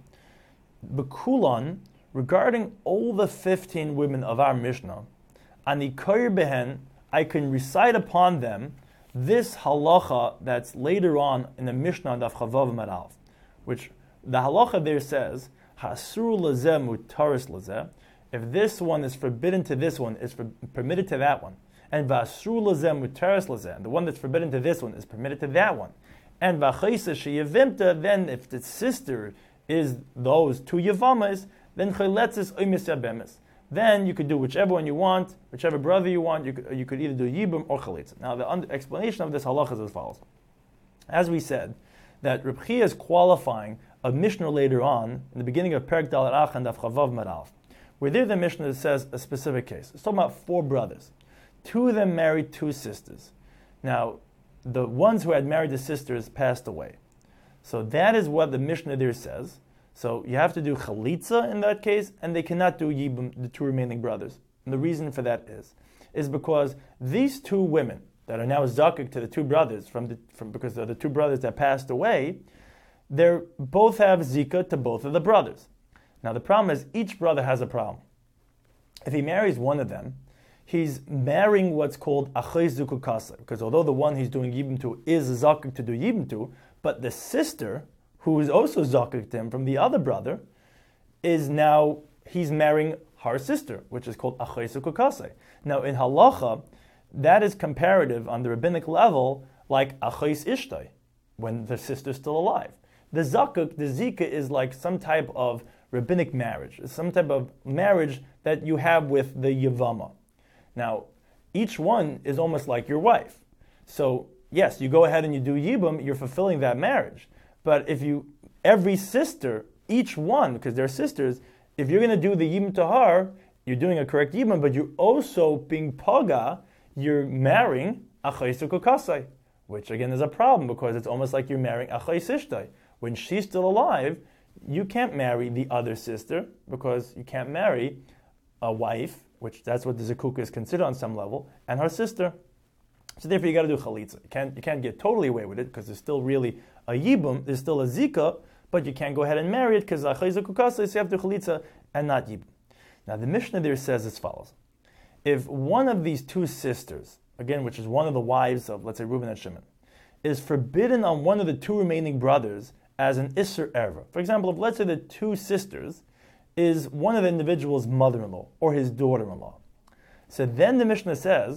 Speaker 1: b'kulan, regarding all the fifteen women of our Mishnah, ani koyer behen, I can recite upon them this halacha that's later on in the Mishnah Daf Chavav Marav, which the halacha there says, Hasur lazeh mutaris lazeh, if this one is forbidden to this one, is for, permitted to that one, and Vasur lazeh mutaris lazeh, the one that's forbidden to this one is permitted to that one, and Vachaysa sheyavimta, then if the sister is those two yavamas, then chayletzis oimis yabemis. Then you could do whichever one you want, whichever brother you want. You could, you could either do Yibum or Chalitza. Now, the under, explanation of this halacha is as follows. As we said, that Reb Chia is qualifying a Mishnah later on, in the beginning of Perek Dalet Ach and Daf Chavav Marav, where there the Mishnah says a specific case. It's talking about four brothers. Two of them married two sisters. Now, the ones who had married the sisters passed away. So that is what the Mishnah there says. So you have to do chalitza in that case, and they cannot do yibum, the two remaining brothers. And the reason for that is, is because these two women that are now zakik to the two brothers, from the, from because they're the two brothers that passed away, they both have zika to both of the brothers. Now the problem is each brother has a problem. If he marries one of them, he's marrying what's called achay zukukasa, because although the one he's doing yibum to is zakik to do yibum to, but the sister, who is also zakik to him from the other brother, is now, he's marrying her sister, which is called achay zukukasa. Now in halacha, that is comparative on the rabbinic level, like achayis ishtai, when the sister's still alive. The zakuk, the zika, is like some type of rabbinic marriage, some type of marriage that you have with the yavama. Now, each one is almost like your wife. So, yes, you go ahead and you do yibum, you're fulfilling that marriage. But if you, every sister, each one, because they're sisters, if you're going to do the yibum to her, you're doing a correct yibum, but you're also being paga, you're marrying achay zukukasai, which again is a problem because it's almost like you're marrying achay sishtai. When she's still alive, you can't marry the other sister because you can't marry a wife, which that's what the zakuk is considered on some level, and her sister. So therefore you got to do chalitza. You can't, you can't get totally away with it because there's still really a yibum, there's still a zika, but you can't go ahead and marry it because achay zukukasai, so you have to do chalitza and not yibum. Now the Mishnah there says as follows. If one of these two sisters, again, which is one of the wives of, let's say, Reuben and Shimon, is forbidden on one of the two remaining brothers as an Isser Erva. For example, if let's say the two sisters is one of the individual's mother-in-law or his daughter-in-law. So then the Mishnah says,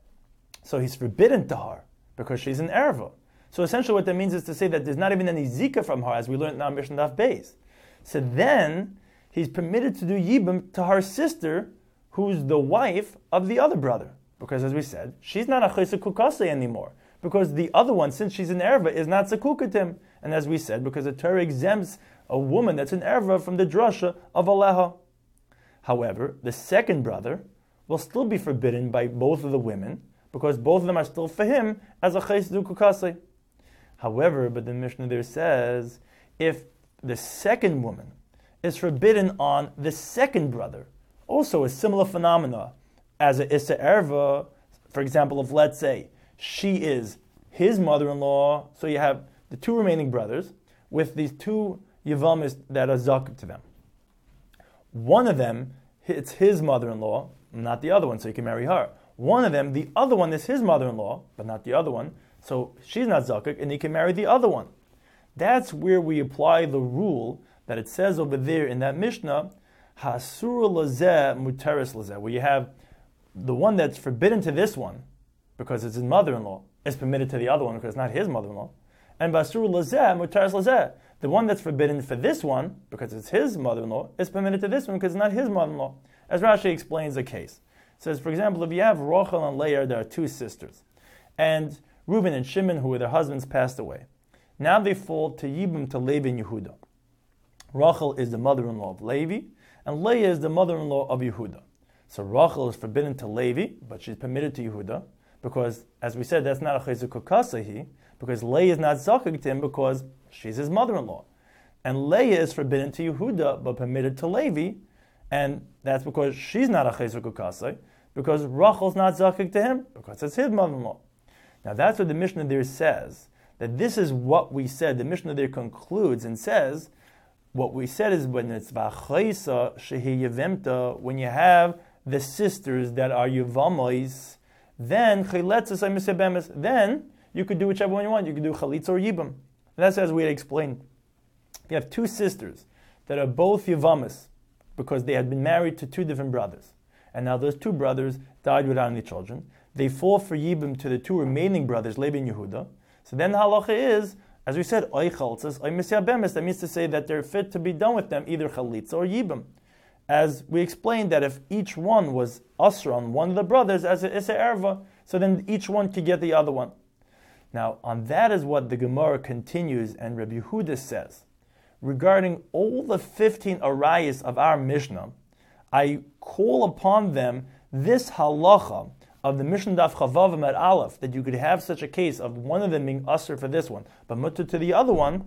Speaker 1: so he's forbidden to her because she's an Erva. So essentially what that means is to say that there's not even any Zika from her, as we learned in our Mishnah Daf Beis. So then he's permitted to do Yibum to her sister, who's the wife of the other brother. Because as we said, she's not a Chesed Kukase anymore. Because the other one, since she's an Erva, is not Zakukatim. And as we said, because the Torah exempts a woman that's an Erva from the drasha of Aleha. However, the second brother will still be forbidden by both of the women, because both of them are still for him as a Chesed Kukase. However, but the Mishnah there says, if the second woman is forbidden on the second brother, also a similar phenomena as a Issa Erva, for example, if let's say she is his mother-in-law, so you have the two remaining brothers with these two Yavamis that are zakuk to them. One of them, it's his mother-in-law, not the other one, so he can marry her. One of them, the other one is his mother-in-law, but not the other one, so she's not zakuk, and he can marry the other one. That's where we apply the rule that it says over there in that Mishnah, Hasur lazeh muteris lazeh, where you have the one that's forbidden to this one, because it's his mother-in-law, is permitted to the other one because it's not his mother-in-law. And Basur lazeh muteris lazeh, the one that's forbidden for this one, because it's his mother-in-law, is permitted to this one because it's not his mother-in-law. As Rashi explains the case. It says, for example, if you have Rachel and Leah, there are two sisters, and Reuben and Shimon, who were their husbands, passed away. Now they fall to Yibum, to Levi and Yehuda. Rachel is the mother-in-law of Levi, and Leah is the mother-in-law of Yehuda. So Rachel is forbidden to Levi, but she's permitted to Yehuda, because, as we said, that's not a chesed kukasahi, because Leah is not zakuk to him because she's his mother-in-law. And Leah is forbidden to Yehuda, but permitted to Levi, and that's because she's not a chesed kukasai, because Rachel's not zakuk to him, because it's his mother-in-law. Now that's what the Mishnah there says, that this is what we said. The Mishnah there concludes and says, what we said is when it's v'achaysa shehi yevemta, when you have the sisters that are yevamos, then then you could do whichever one you want. You could do chalitza or yibam. And that's as we had explained. If you have two sisters that are both yevamos, because they had been married to two different brothers, and now those two brothers died without any children, they fall for yibam to the two remaining brothers, Levi and Yehuda. So then the halacha is, as we said, oy chaltzas, oy misyabemes. That means to say that they're fit to be done with them, either chalitza or yibam. As we explained that if each one was usher on one of the brothers as a issa erva, so then each one could get the other one. Now, on that is what the Gemara continues, and Rabbi Yehuda says, regarding all the fifteen arayas of our Mishnah, I call upon them this halacha of the Mishnah Daf Chavav Amud Aleph, that you could have such a case of one of them being usher for this one, but mutter to the other one.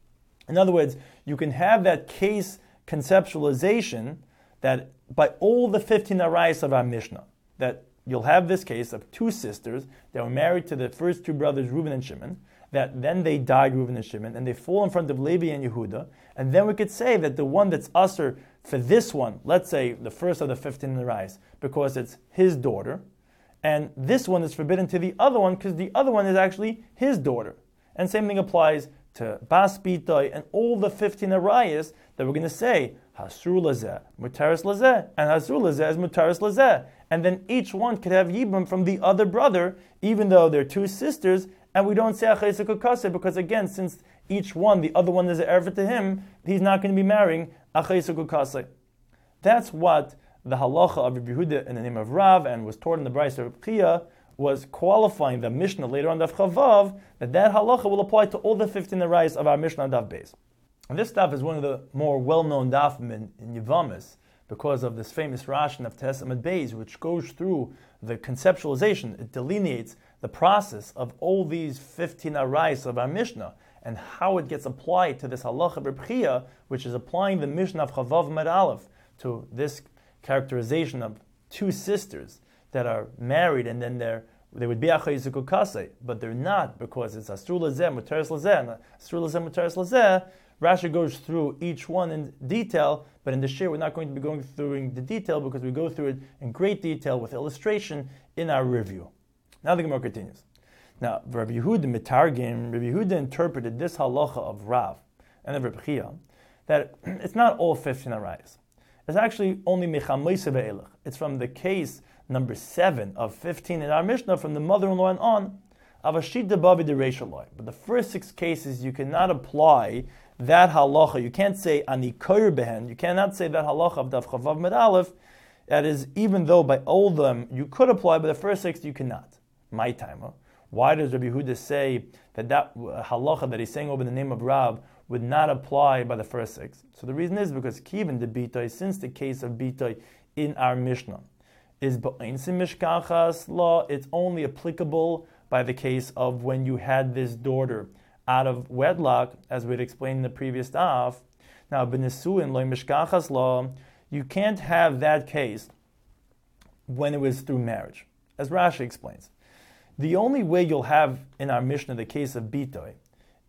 Speaker 1: In other words, you can have that case conceptualization that by all the fifteen arayas of our Mishnah, that you'll have this case of two sisters that were married to the first two brothers, Reuben and Shimon, that then they died, Reuben and Shimon, and they fall in front of Levi and Yehuda, and then we could say that the one that's usher for this one, let's say the first of the fifteen arayas, because it's his daughter, and this one is forbidden to the other one because the other one is actually his daughter. And same thing applies to Bas Bitoi and all the fifteen arayas that we're going to say, Hasur lazeh, Mutaris lazeh, and Hasur lazeh is Mutaris lazeh. And then each one could have Yibam from the other brother, even though they're two sisters, and we don't say Achayse Kukase, because again, since each one, the other one is an erva to him, he's not going to be marrying Achayse Kukase. That's what the halacha of Rabbi Yehuda in the name of Rav, and was taught in the Brayso of Chia, was qualifying the Mishnah later on Daf Chavav, that that halacha will apply to all the fifteen arayas of our Mishnah Daf Beis. And this daf is one of the more well-known dafim in, in Yevamis, because of this famous Rashi of Tes Amud Beis, which goes through the conceptualization. It delineates the process of all these fifteen arayas of our Mishnah, and how it gets applied to this halacha of Reb Chia, which is applying the Mishnah of Chavav Amud Aleph to this characterization of two sisters that are married, and then they're they would be achayis kukase, but they're not, because it's asur lazeh, muteris lazeh, and asur lazeh, muteris lazeh. Rashi goes through each one in detail, but in the shir we're not going to be going through the detail because we go through it in great detail with illustration in our review. Now the Gemara continues. Now, Rabbi Yehuda Mitargim, Rabbi Yehuda interpreted this halacha of Rav and of Reb Chia, that it's not all fifteen arayas. It's actually only mechamoise ve'elach. It's from the case number seven of fifteen in our Mishnah, from the mother-in-law and on, avashit debavi de reishaloi. But the first six cases you cannot apply that halacha. You can't say ani koyer behen. You cannot say that halacha of Daf Chavav Amud Aleph. That is, even though by all of them you could apply, but the first six you cannot. My timer. Why does Rabbi Yehuda say that that halacha that he's saying over the name of Rav would not apply by the first six? So the reason is because kiven de bitoi, since the case of bitoi in our Mishnah is ba'insim mishkachas law, it's only applicable by the case of when you had this daughter out of wedlock, as we'd explained in the previous daf. Now, b'nesuin lo mishkachas law, you can't have that case when it was through marriage, as Rashi explains. The only way you'll have in our Mishnah the case of bitoi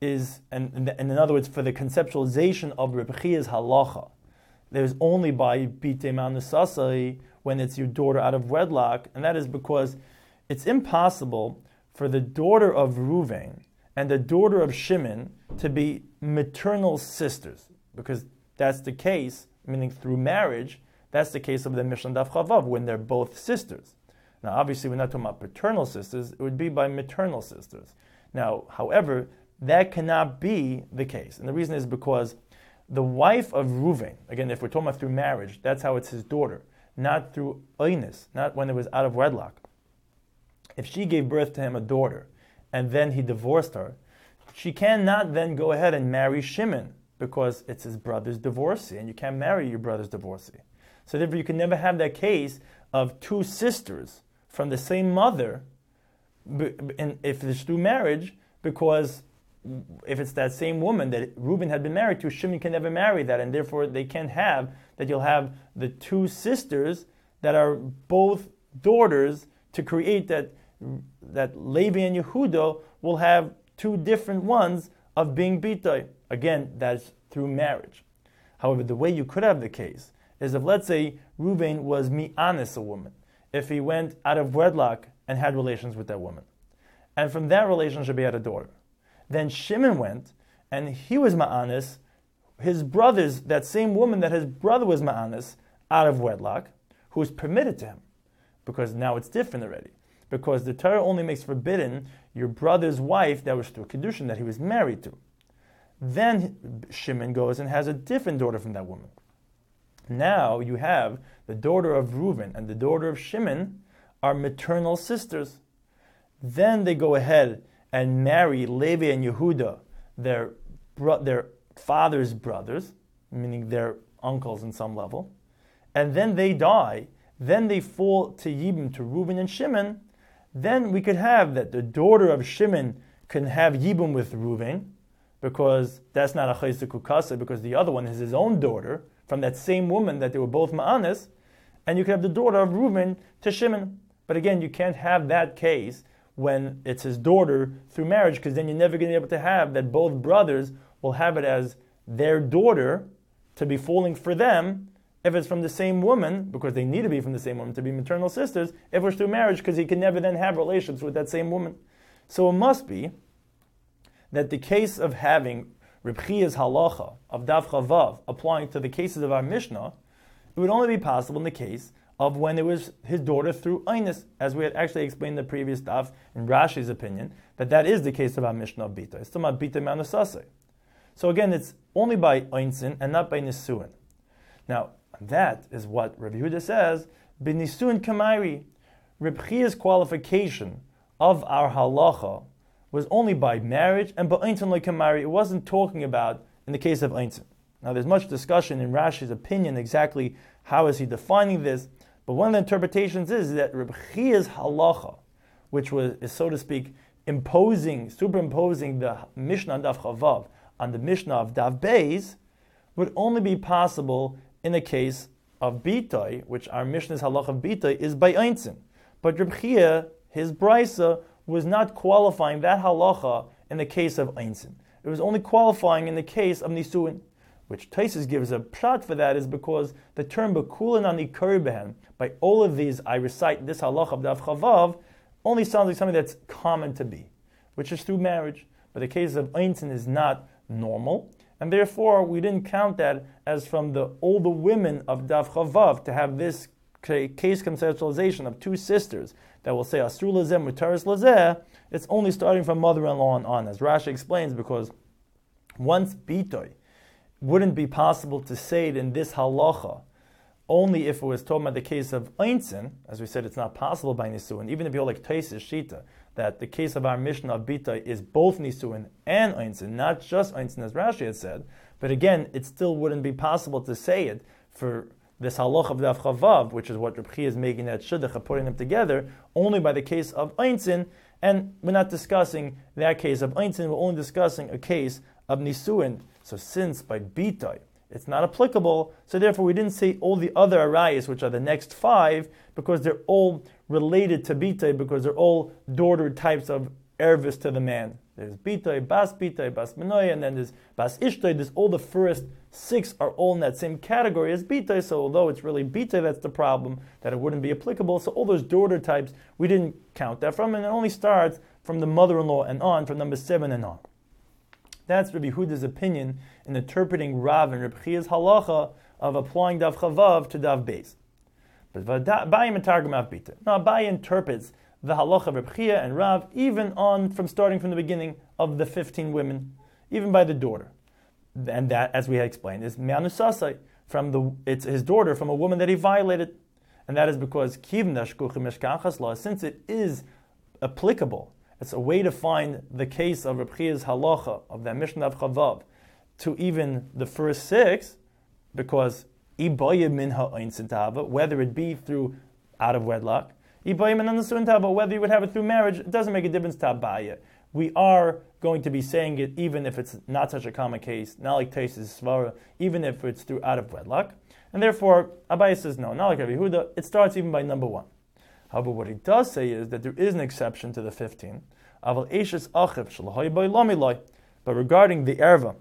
Speaker 1: is, and, and in other words, for the conceptualization of Reb Chia's halacha, there's only by Bitei Manusasai when it's your daughter out of wedlock, and that is because it's impossible for the daughter of Reuven and the daughter of Shimon to be maternal sisters, because that's the case, meaning through marriage, that's the case of the Mishnah Daf Chavav, when they're both sisters. Now, obviously, we're not talking about paternal sisters, it would be by maternal sisters. Now, however, that cannot be the case. And the reason is because the wife of Reuven, again, if we're talking about through marriage, that's how it's his daughter, not through oinus, not when it was out of wedlock. If she gave birth to him a daughter, and then he divorced her, she cannot then go ahead and marry Shimon, because it's his brother's divorcee, and you can't marry your brother's divorcee. So therefore, you can never have that case of two sisters from the same mother, and if it's through marriage, because if it's that same woman that Reuben had been married to, Shimon can never marry that, and therefore they can't have that. You'll have the two sisters that are both daughters to create that that Levi and Yehuda will have two different ones of being bitay. Again, that's through marriage. However, the way you could have the case is if, let's say, Reuben was mi'anis, a woman, if he went out of wedlock and had relations with that woman, and from that relationship he had a daughter. Then Shimon went, and he was ma'anis, his brothers, that same woman that his brother was ma'anis, out of wedlock, who was permitted to him, because now it's different already. Because the Torah only makes forbidden your brother's wife that was through Kedushin, that he was married to. Then Shimon goes and has a different daughter from that woman. Now you have the daughter of Reuven and the daughter of Shimon are maternal sisters. Then they go ahead and marry Levi and Yehuda, their, bro- their father's brothers, meaning their uncles in some level. And then they die. Then they fall to Yibum, to Reuven and Shimon. Then we could have that the daughter of Shimon can have Yibum with Reuven, because that's not a chayzik ukasa, because the other one is his own daughter, from that same woman that they were both ma'anis, and you could have the daughter of Reuven to Shimon. But again, you can't have that case when it's his daughter through marriage, because then you're never going to be able to have that both brothers will have it as their daughter to be falling for them, if it's from the same woman, because they need to be from the same woman to be maternal sisters, if it's through marriage, because he can never then have relations with that same woman. So it must be that the case of having Reb Chia's halacha of Daf Chavav applying to the cases of our Mishnah, it would only be possible in the case of when it was his daughter through Einis, as we had actually explained in the previous Daf, in Rashi's opinion, that that is the case of our Mishnah of Bita. It's still about Bita Manusasei. So again, it's only by Einsin and not by Nisuin. Now, that is what Rabbi Yehuda says, B'nisuin Kamairi. Reb Chia's qualification of our halacha was only by marriage, and by Einsin like Kamari, it wasn't talking about in the case of Einsin. Now there's much discussion in Rashi's opinion exactly how is he defining this, but one of the interpretations is that Reb Chia's halacha, which was, is so to speak, imposing, superimposing the Mishnah of Daf Chavav on the Mishnah of Daf Beis, would only be possible in the case of Bitoi, which our Mishnah's halacha of Bitoi is by Einsin. But Reb Chia, his brisa, was not qualifying that halacha in the case of Einsin. It was only qualifying in the case of Nisuin, which Taisus gives a pshat for that is because the term Bekulan ani Behem, by all of these I recite this halacha of Daf Chavav, only sounds like something that's common to be, which is through marriage. But the case of Einsin is not normal, and therefore we didn't count that as from the all the women of Daf Chavav to have this case conceptualization of two sisters that will say Asru Lazeh Mutaris Lazeh. It's only starting from mother-in-law and on, as Rashi explains, because once Bitoi wouldn't be possible to say it in this halacha, only if it was talking about the case of Einsin, as we said, it's not possible by Nisuin, even if you're like Taisus Shita, that the case of our Mishnah of Bitoi is both Nisuin and Einsin, not just Einsin as Rashi had said, but again, it still wouldn't be possible to say it for this halach of Daf Chavav, which is what Reb Chia is making that shidduch of putting them together, only by the case of Einsin, and we're not discussing that case of Einsin, we're only discussing a case of Nisuin. So since by Bitoi it's not applicable, so therefore we didn't say all the other arayas, which are the next five, because they're all related to Bitoi, because they're all daughter types of ervis to the man. There's Bitay, Bas Bitay, Bas Menoy, and then there's Bas Ishtay. There's all the first six are all in that same category as Bitay, so although it's really Bitay that's the problem, that it wouldn't be applicable, so all those daughter types, we didn't count that from, and it only starts from the mother-in-law and on, from number seven and on. That's Rabbi Yehuda's opinion in interpreting Rav and Reb Chia's halacha of applying Dav Chavav to Dav Beis. But Abaye and Targum Av Bitay. Now Abaye interprets the halacha of Reb Chia and Rav even on from starting from the beginning of the fifteen women, even by the daughter, and that, as we had explained, is me'anusasai, from the it's his daughter from a woman that he violated, and that is because kivn dashkuch mishkachas law, since it is applicable. It's a way to find the case of Reb Chia's halacha of that Mishnah of Chavav to even the first six, because ibaya min ha'ain sintava, whether it be through out of wedlock, ibaya min ha'ain, whether you would have it through marriage, it doesn't make a difference to Abaya. We are going to be saying it even if it's not such a common case, not like Taisis Svara, even if it's through out of wedlock. And therefore, Abaya says no, not like Rabbi Yehuda, it starts even by number one. However, what he does say is that there is an exception to the fifteen. But regarding the erva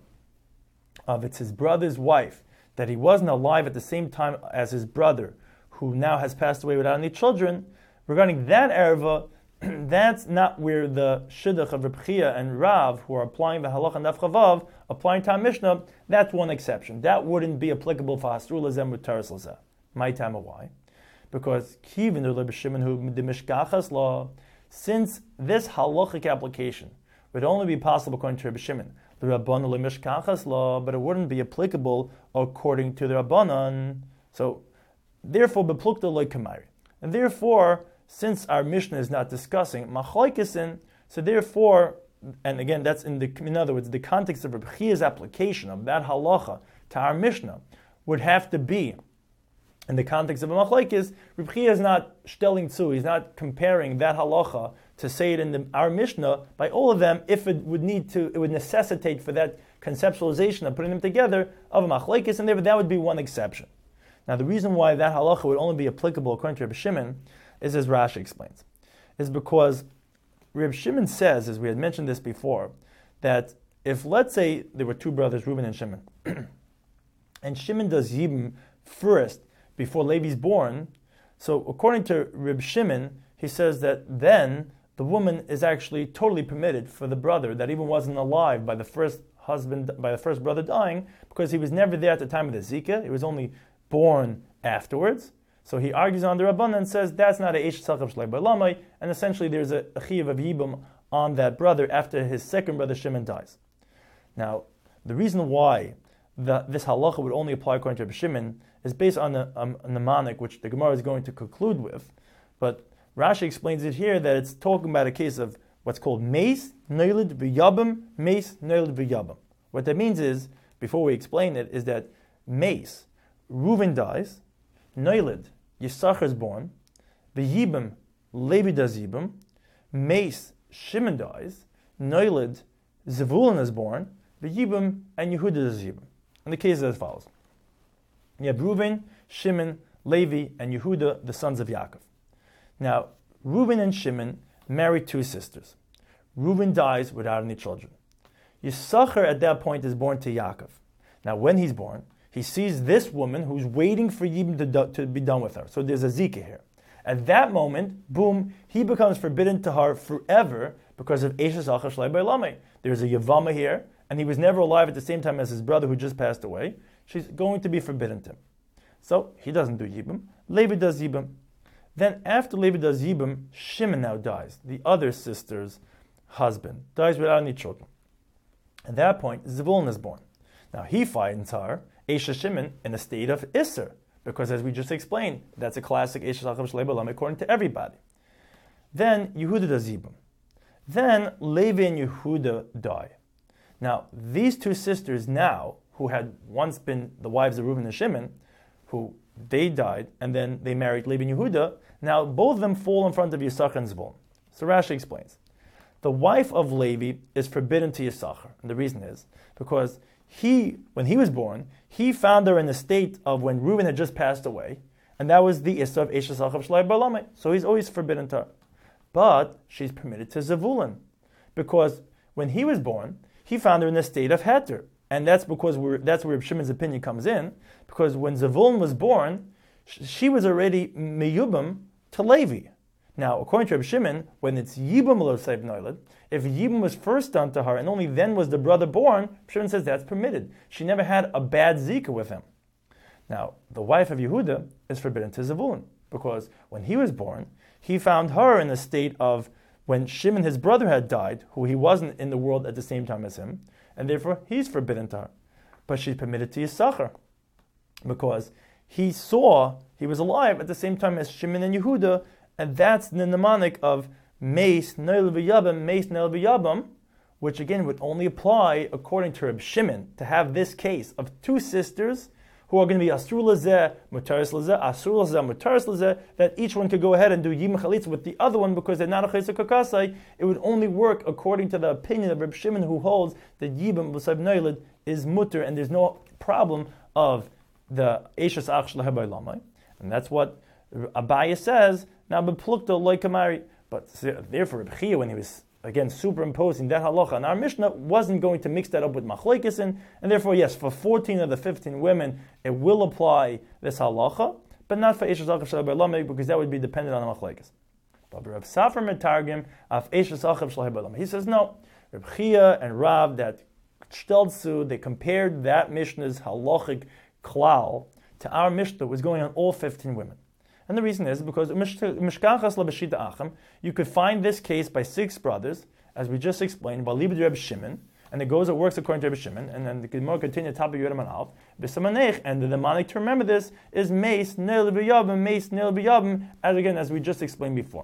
Speaker 1: of it's his brother's wife, that he wasn't alive at the same time as his brother, who now has passed away without any children, regarding that erva, that's not where the shidduch of Reb Chia and Rav, who are applying the halacha and Daf Chavav, applying Tam Mishnah, that's one exception. That wouldn't be applicable for Hasru Lazem with Teres Lazeh. My time, why? Because Kivin Reb Shimon who the Mishkachas law, since this halachic application would only be possible according to Reb Shimon, the Rabbanan le Mishkachas law, but it wouldn't be applicable according to the Rabbanan. So, therefore, beplukta loy kamari, and therefore, since our Mishnah is not discussing machlokesen, so therefore, and again, that's in the in other words, the context of Reb Chia's application of that halacha to our Mishnah would have to be in the context of a machlokes. Reb Chia is not stelling zu, he's not comparing that halacha to say it in the, our Mishnah by all of them, if it would need to, it would necessitate for that conceptualization of putting them together of a machlokes, and therefore that would be one exception. Now, the reason why that halacha would only be applicable according to Reb Shimon is, as Rashi explains, is because Reb Shimon says, as we had mentioned this before, that if, let's say, there were two brothers, Reuben and Shimon, and Shimon does Yibum first before Levi's born, so according to Reb Shimon, he says that then the woman is actually totally permitted for the brother that even wasn't alive by the first husband, by the first brother dying, because he was never there at the time of the Zika, he was only born afterwards. So he argues on the Rabbanan and says that's not a Eish Tzalchav Shlei B'Lamai, and essentially there's a, a Chiyuv of Yibum on that brother after his second brother Shimon dies. Now, the reason why the, this halacha would only apply according to Reb Shimon is based on a, um, a mnemonic which the Gemara is going to conclude with, but Rashi explains it here that it's talking about a case of what's called Meis, Neilid V'Yabim, Meis, Neilid V'Yabim. What that means is, before we explain it, is that Meis, Reuven dies, Neilid, Yisachar is born, V'Yibim, Levi does Yibim, Meis, Shimon dies, Neilid, Zevulun is born, V'Yibim, and Yehuda does Yibim. And the case is as follows. You have Reuven, Shimon, Levi, and Yehuda, the sons of Yaakov. Now, Reuven and Shimon married two sisters. Reuven dies without any children. Yisachar at that point is born to Yaakov. Now, when he's born, he sees this woman who's waiting for Yibum to, do, to be done with her. So there's a Zika here. At that moment, boom, he becomes forbidden to her forever because of Eishes Achar Shlei B'Lamei. There's a Yavama here, and he was never alive at the same time as his brother who just passed away. She's going to be forbidden to him. So he doesn't do Yibum. Levi does Yibum. Then after Levi does Yibum, Shimon now dies. The other sister's husband dies without any children. At that point, Zevulun is born. Now he finds her, Esha Shimon, in a state of Isser, because as we just explained, that's a classic Esha Tzalchav Shlei B'Lamei according to everybody. Then Yehuda does Yibum. Then Levi and Yehuda die. Now these two sisters now, who had once been the wives of Reuben and Shimon, who they died, and then they married Levi and Yehuda, now both of them fall in front of Yisachar and Zevulun. So Rashi explains. The wife of Levi is forbidden to Yisachar, and the reason is because he, when he was born, he found her in the state of when Reuben had just passed away, and that was the Issa of Eishes Tzalchav Shlei B'Lamei. So he's always forbidden to her. But she's permitted to Zevulun, because when he was born, he found her in a state of heter. And that's because we're, that's where Reb Shimon's opinion comes in, because when Zevulun was born, she was already meyubam to Levi. Now, according to Reb Shimon, when it's Yibam L'Oseiv Noiled, if Yibam was first done to her and only then was the brother born, Reb Shimon says that's permitted. She never had a bad zika with him. Now, the wife of Yehuda is forbidden to Zevulun, because when he was born, he found her in a state of when Shimon, his brother, had died, who he wasn't in the world at the same time as him, and therefore he's forbidden to her. But she's permitted to Yisachar, because he saw, he was alive at the same time as Shimon and Yehuda, and that's the mnemonic of Meis Neil B'Yabam, Meis Neil B'Yabam, which again would only apply according to Reb Shimon, to have this case of two sisters who are going to be Asur Lazeh, Mutaris Lazeh, Asur Lazeh, Mutaris Lazeh, that each one could go ahead and do Yim Chalitza with the other one because they're not a Chesed Kakasai. It would only work according to the opinion of Reb Shimon, who holds that Yibam B'Sayv Noiled is mutter, and there's no problem of the Eishes Ach Shlehe B'Lamai. And that's what Abaya says, now B'Plukta Loi Kamari. But therefore, Reb Chia, when he was again superimposing that halacha, and our Mishnah wasn't going to mix that up with machlekesen, and therefore, yes, for fourteen of the fifteen women, it will apply this halacha, but not for Eishes Ach Shlehe B'Lamai, because that would be dependent on the machlekes. But Reb Safar Metargim af Eishes Ach Shlehe B'Lamai. He says no. Reb Chia and Rav that Shtelzu, they compared that Mishnah's halachic klal to our Mishnah was going on all fifteen women. And the reason is because you could find this case by six brothers, as we just explained, by Libid Reb Shimon, and it goes, it works according to Reb Shimon, and then the Gemara continues top of Yoram and Alf, and the mnemonic to remember this is Meis Neil B'Yabim, Meis Neil B'Yabim, as again, as we just explained before.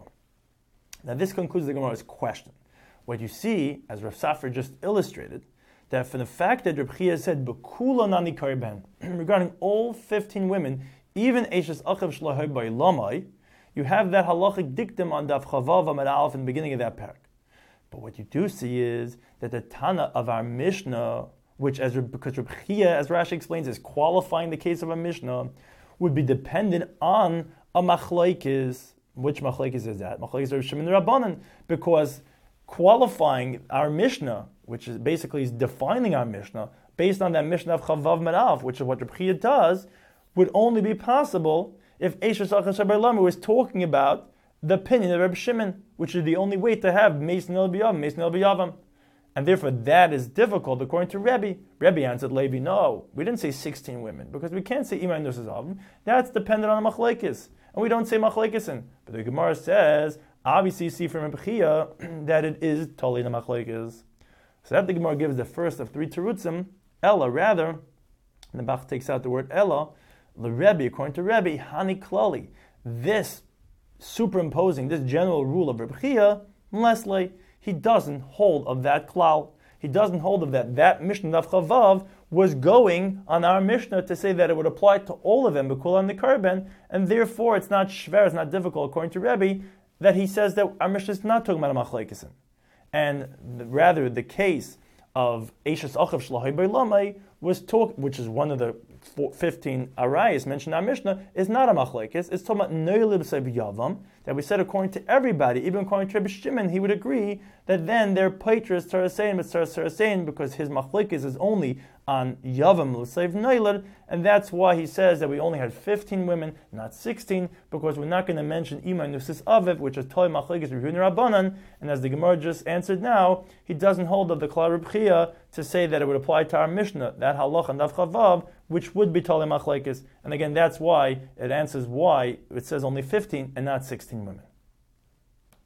Speaker 1: Now this concludes the Gemara's question. What you see, as Rav Safar just illustrated, that for the fact that Reb Chia said B'Kula Nani Karben, regarding all fifteen women, even Eishes Achav Shlehe B'Lamai, you have that halachic dictum on Daf Chavav Amud Aleph in the beginning of that parak. But what you do see is that the Tana of our Mishnah, which as because Reb Chia, as Rashi explains, is qualifying the case of a Mishnah, would be dependent on a machlekes. Which machlekes is that? Machlekes Reb Shimon Rabbanan, because qualifying our Mishnah, which is basically is defining our Mishnah based on that Mishnah of Chavav Amud Aleph, which is what Reb Chia does, would only be possible if Eishes Ach Shlehe B'Lamai was talking about the opinion of Reb Shimon, which is the only way to have Meis Neil B'Yavam, Meis Neil B'Yavam. And therefore that is difficult according to Rebbe. Rebbe answered Levi, no, we didn't say sixteen women, because we can't say Imay Nusas Avim. That's dependent on the machlekes. And we don't say machlekesen. But the Gemara says, obviously you see from Reb Chia that it is totally the machlekes. So that the Gemara gives the first of three terutzim, Ella, rather, and the Bach takes out the word Ella, the Rebbe, according to Rebbe, Hani Klali, this superimposing, this general rule of Reb Chia, Leslie, he doesn't hold of that klal. He doesn't hold of that. That Mishnah of Chavav was going on our Mishnah to say that it would apply to all of them, B'Kula and the Karben, and therefore it's not shver, it's not difficult, according to Rebbe, that he says that our Mishnah is not talking about a machlekesen. And the, rather the case of Eishes Achav Shlehe B'Lamai was talk, which is one of the fifteen arayos mentioned in our Mishnah, is not a machlekes. It's talking about Neil B'Sayv Yavam, that we said according to everybody, even according to Reb Shimon, he would agree that then they're paitras Tarasein, but Tarasein, because his machlekes is only on Yavam L'Sayv Neilad, and that's why he says that we only had fifteen women, not sixteen, because we're not going to mention Imay Nusis Aviv, which is Toy Machlekes Rehun Rabbanan, and as the Gemara just answered now, he doesn't hold of the Klal Reb Chia to say that it would apply to our Mishnah, that halach and Daf Chavav, which would be Toy Machlekes, and again, that's why it answers why it says only fifteen and not sixteen women.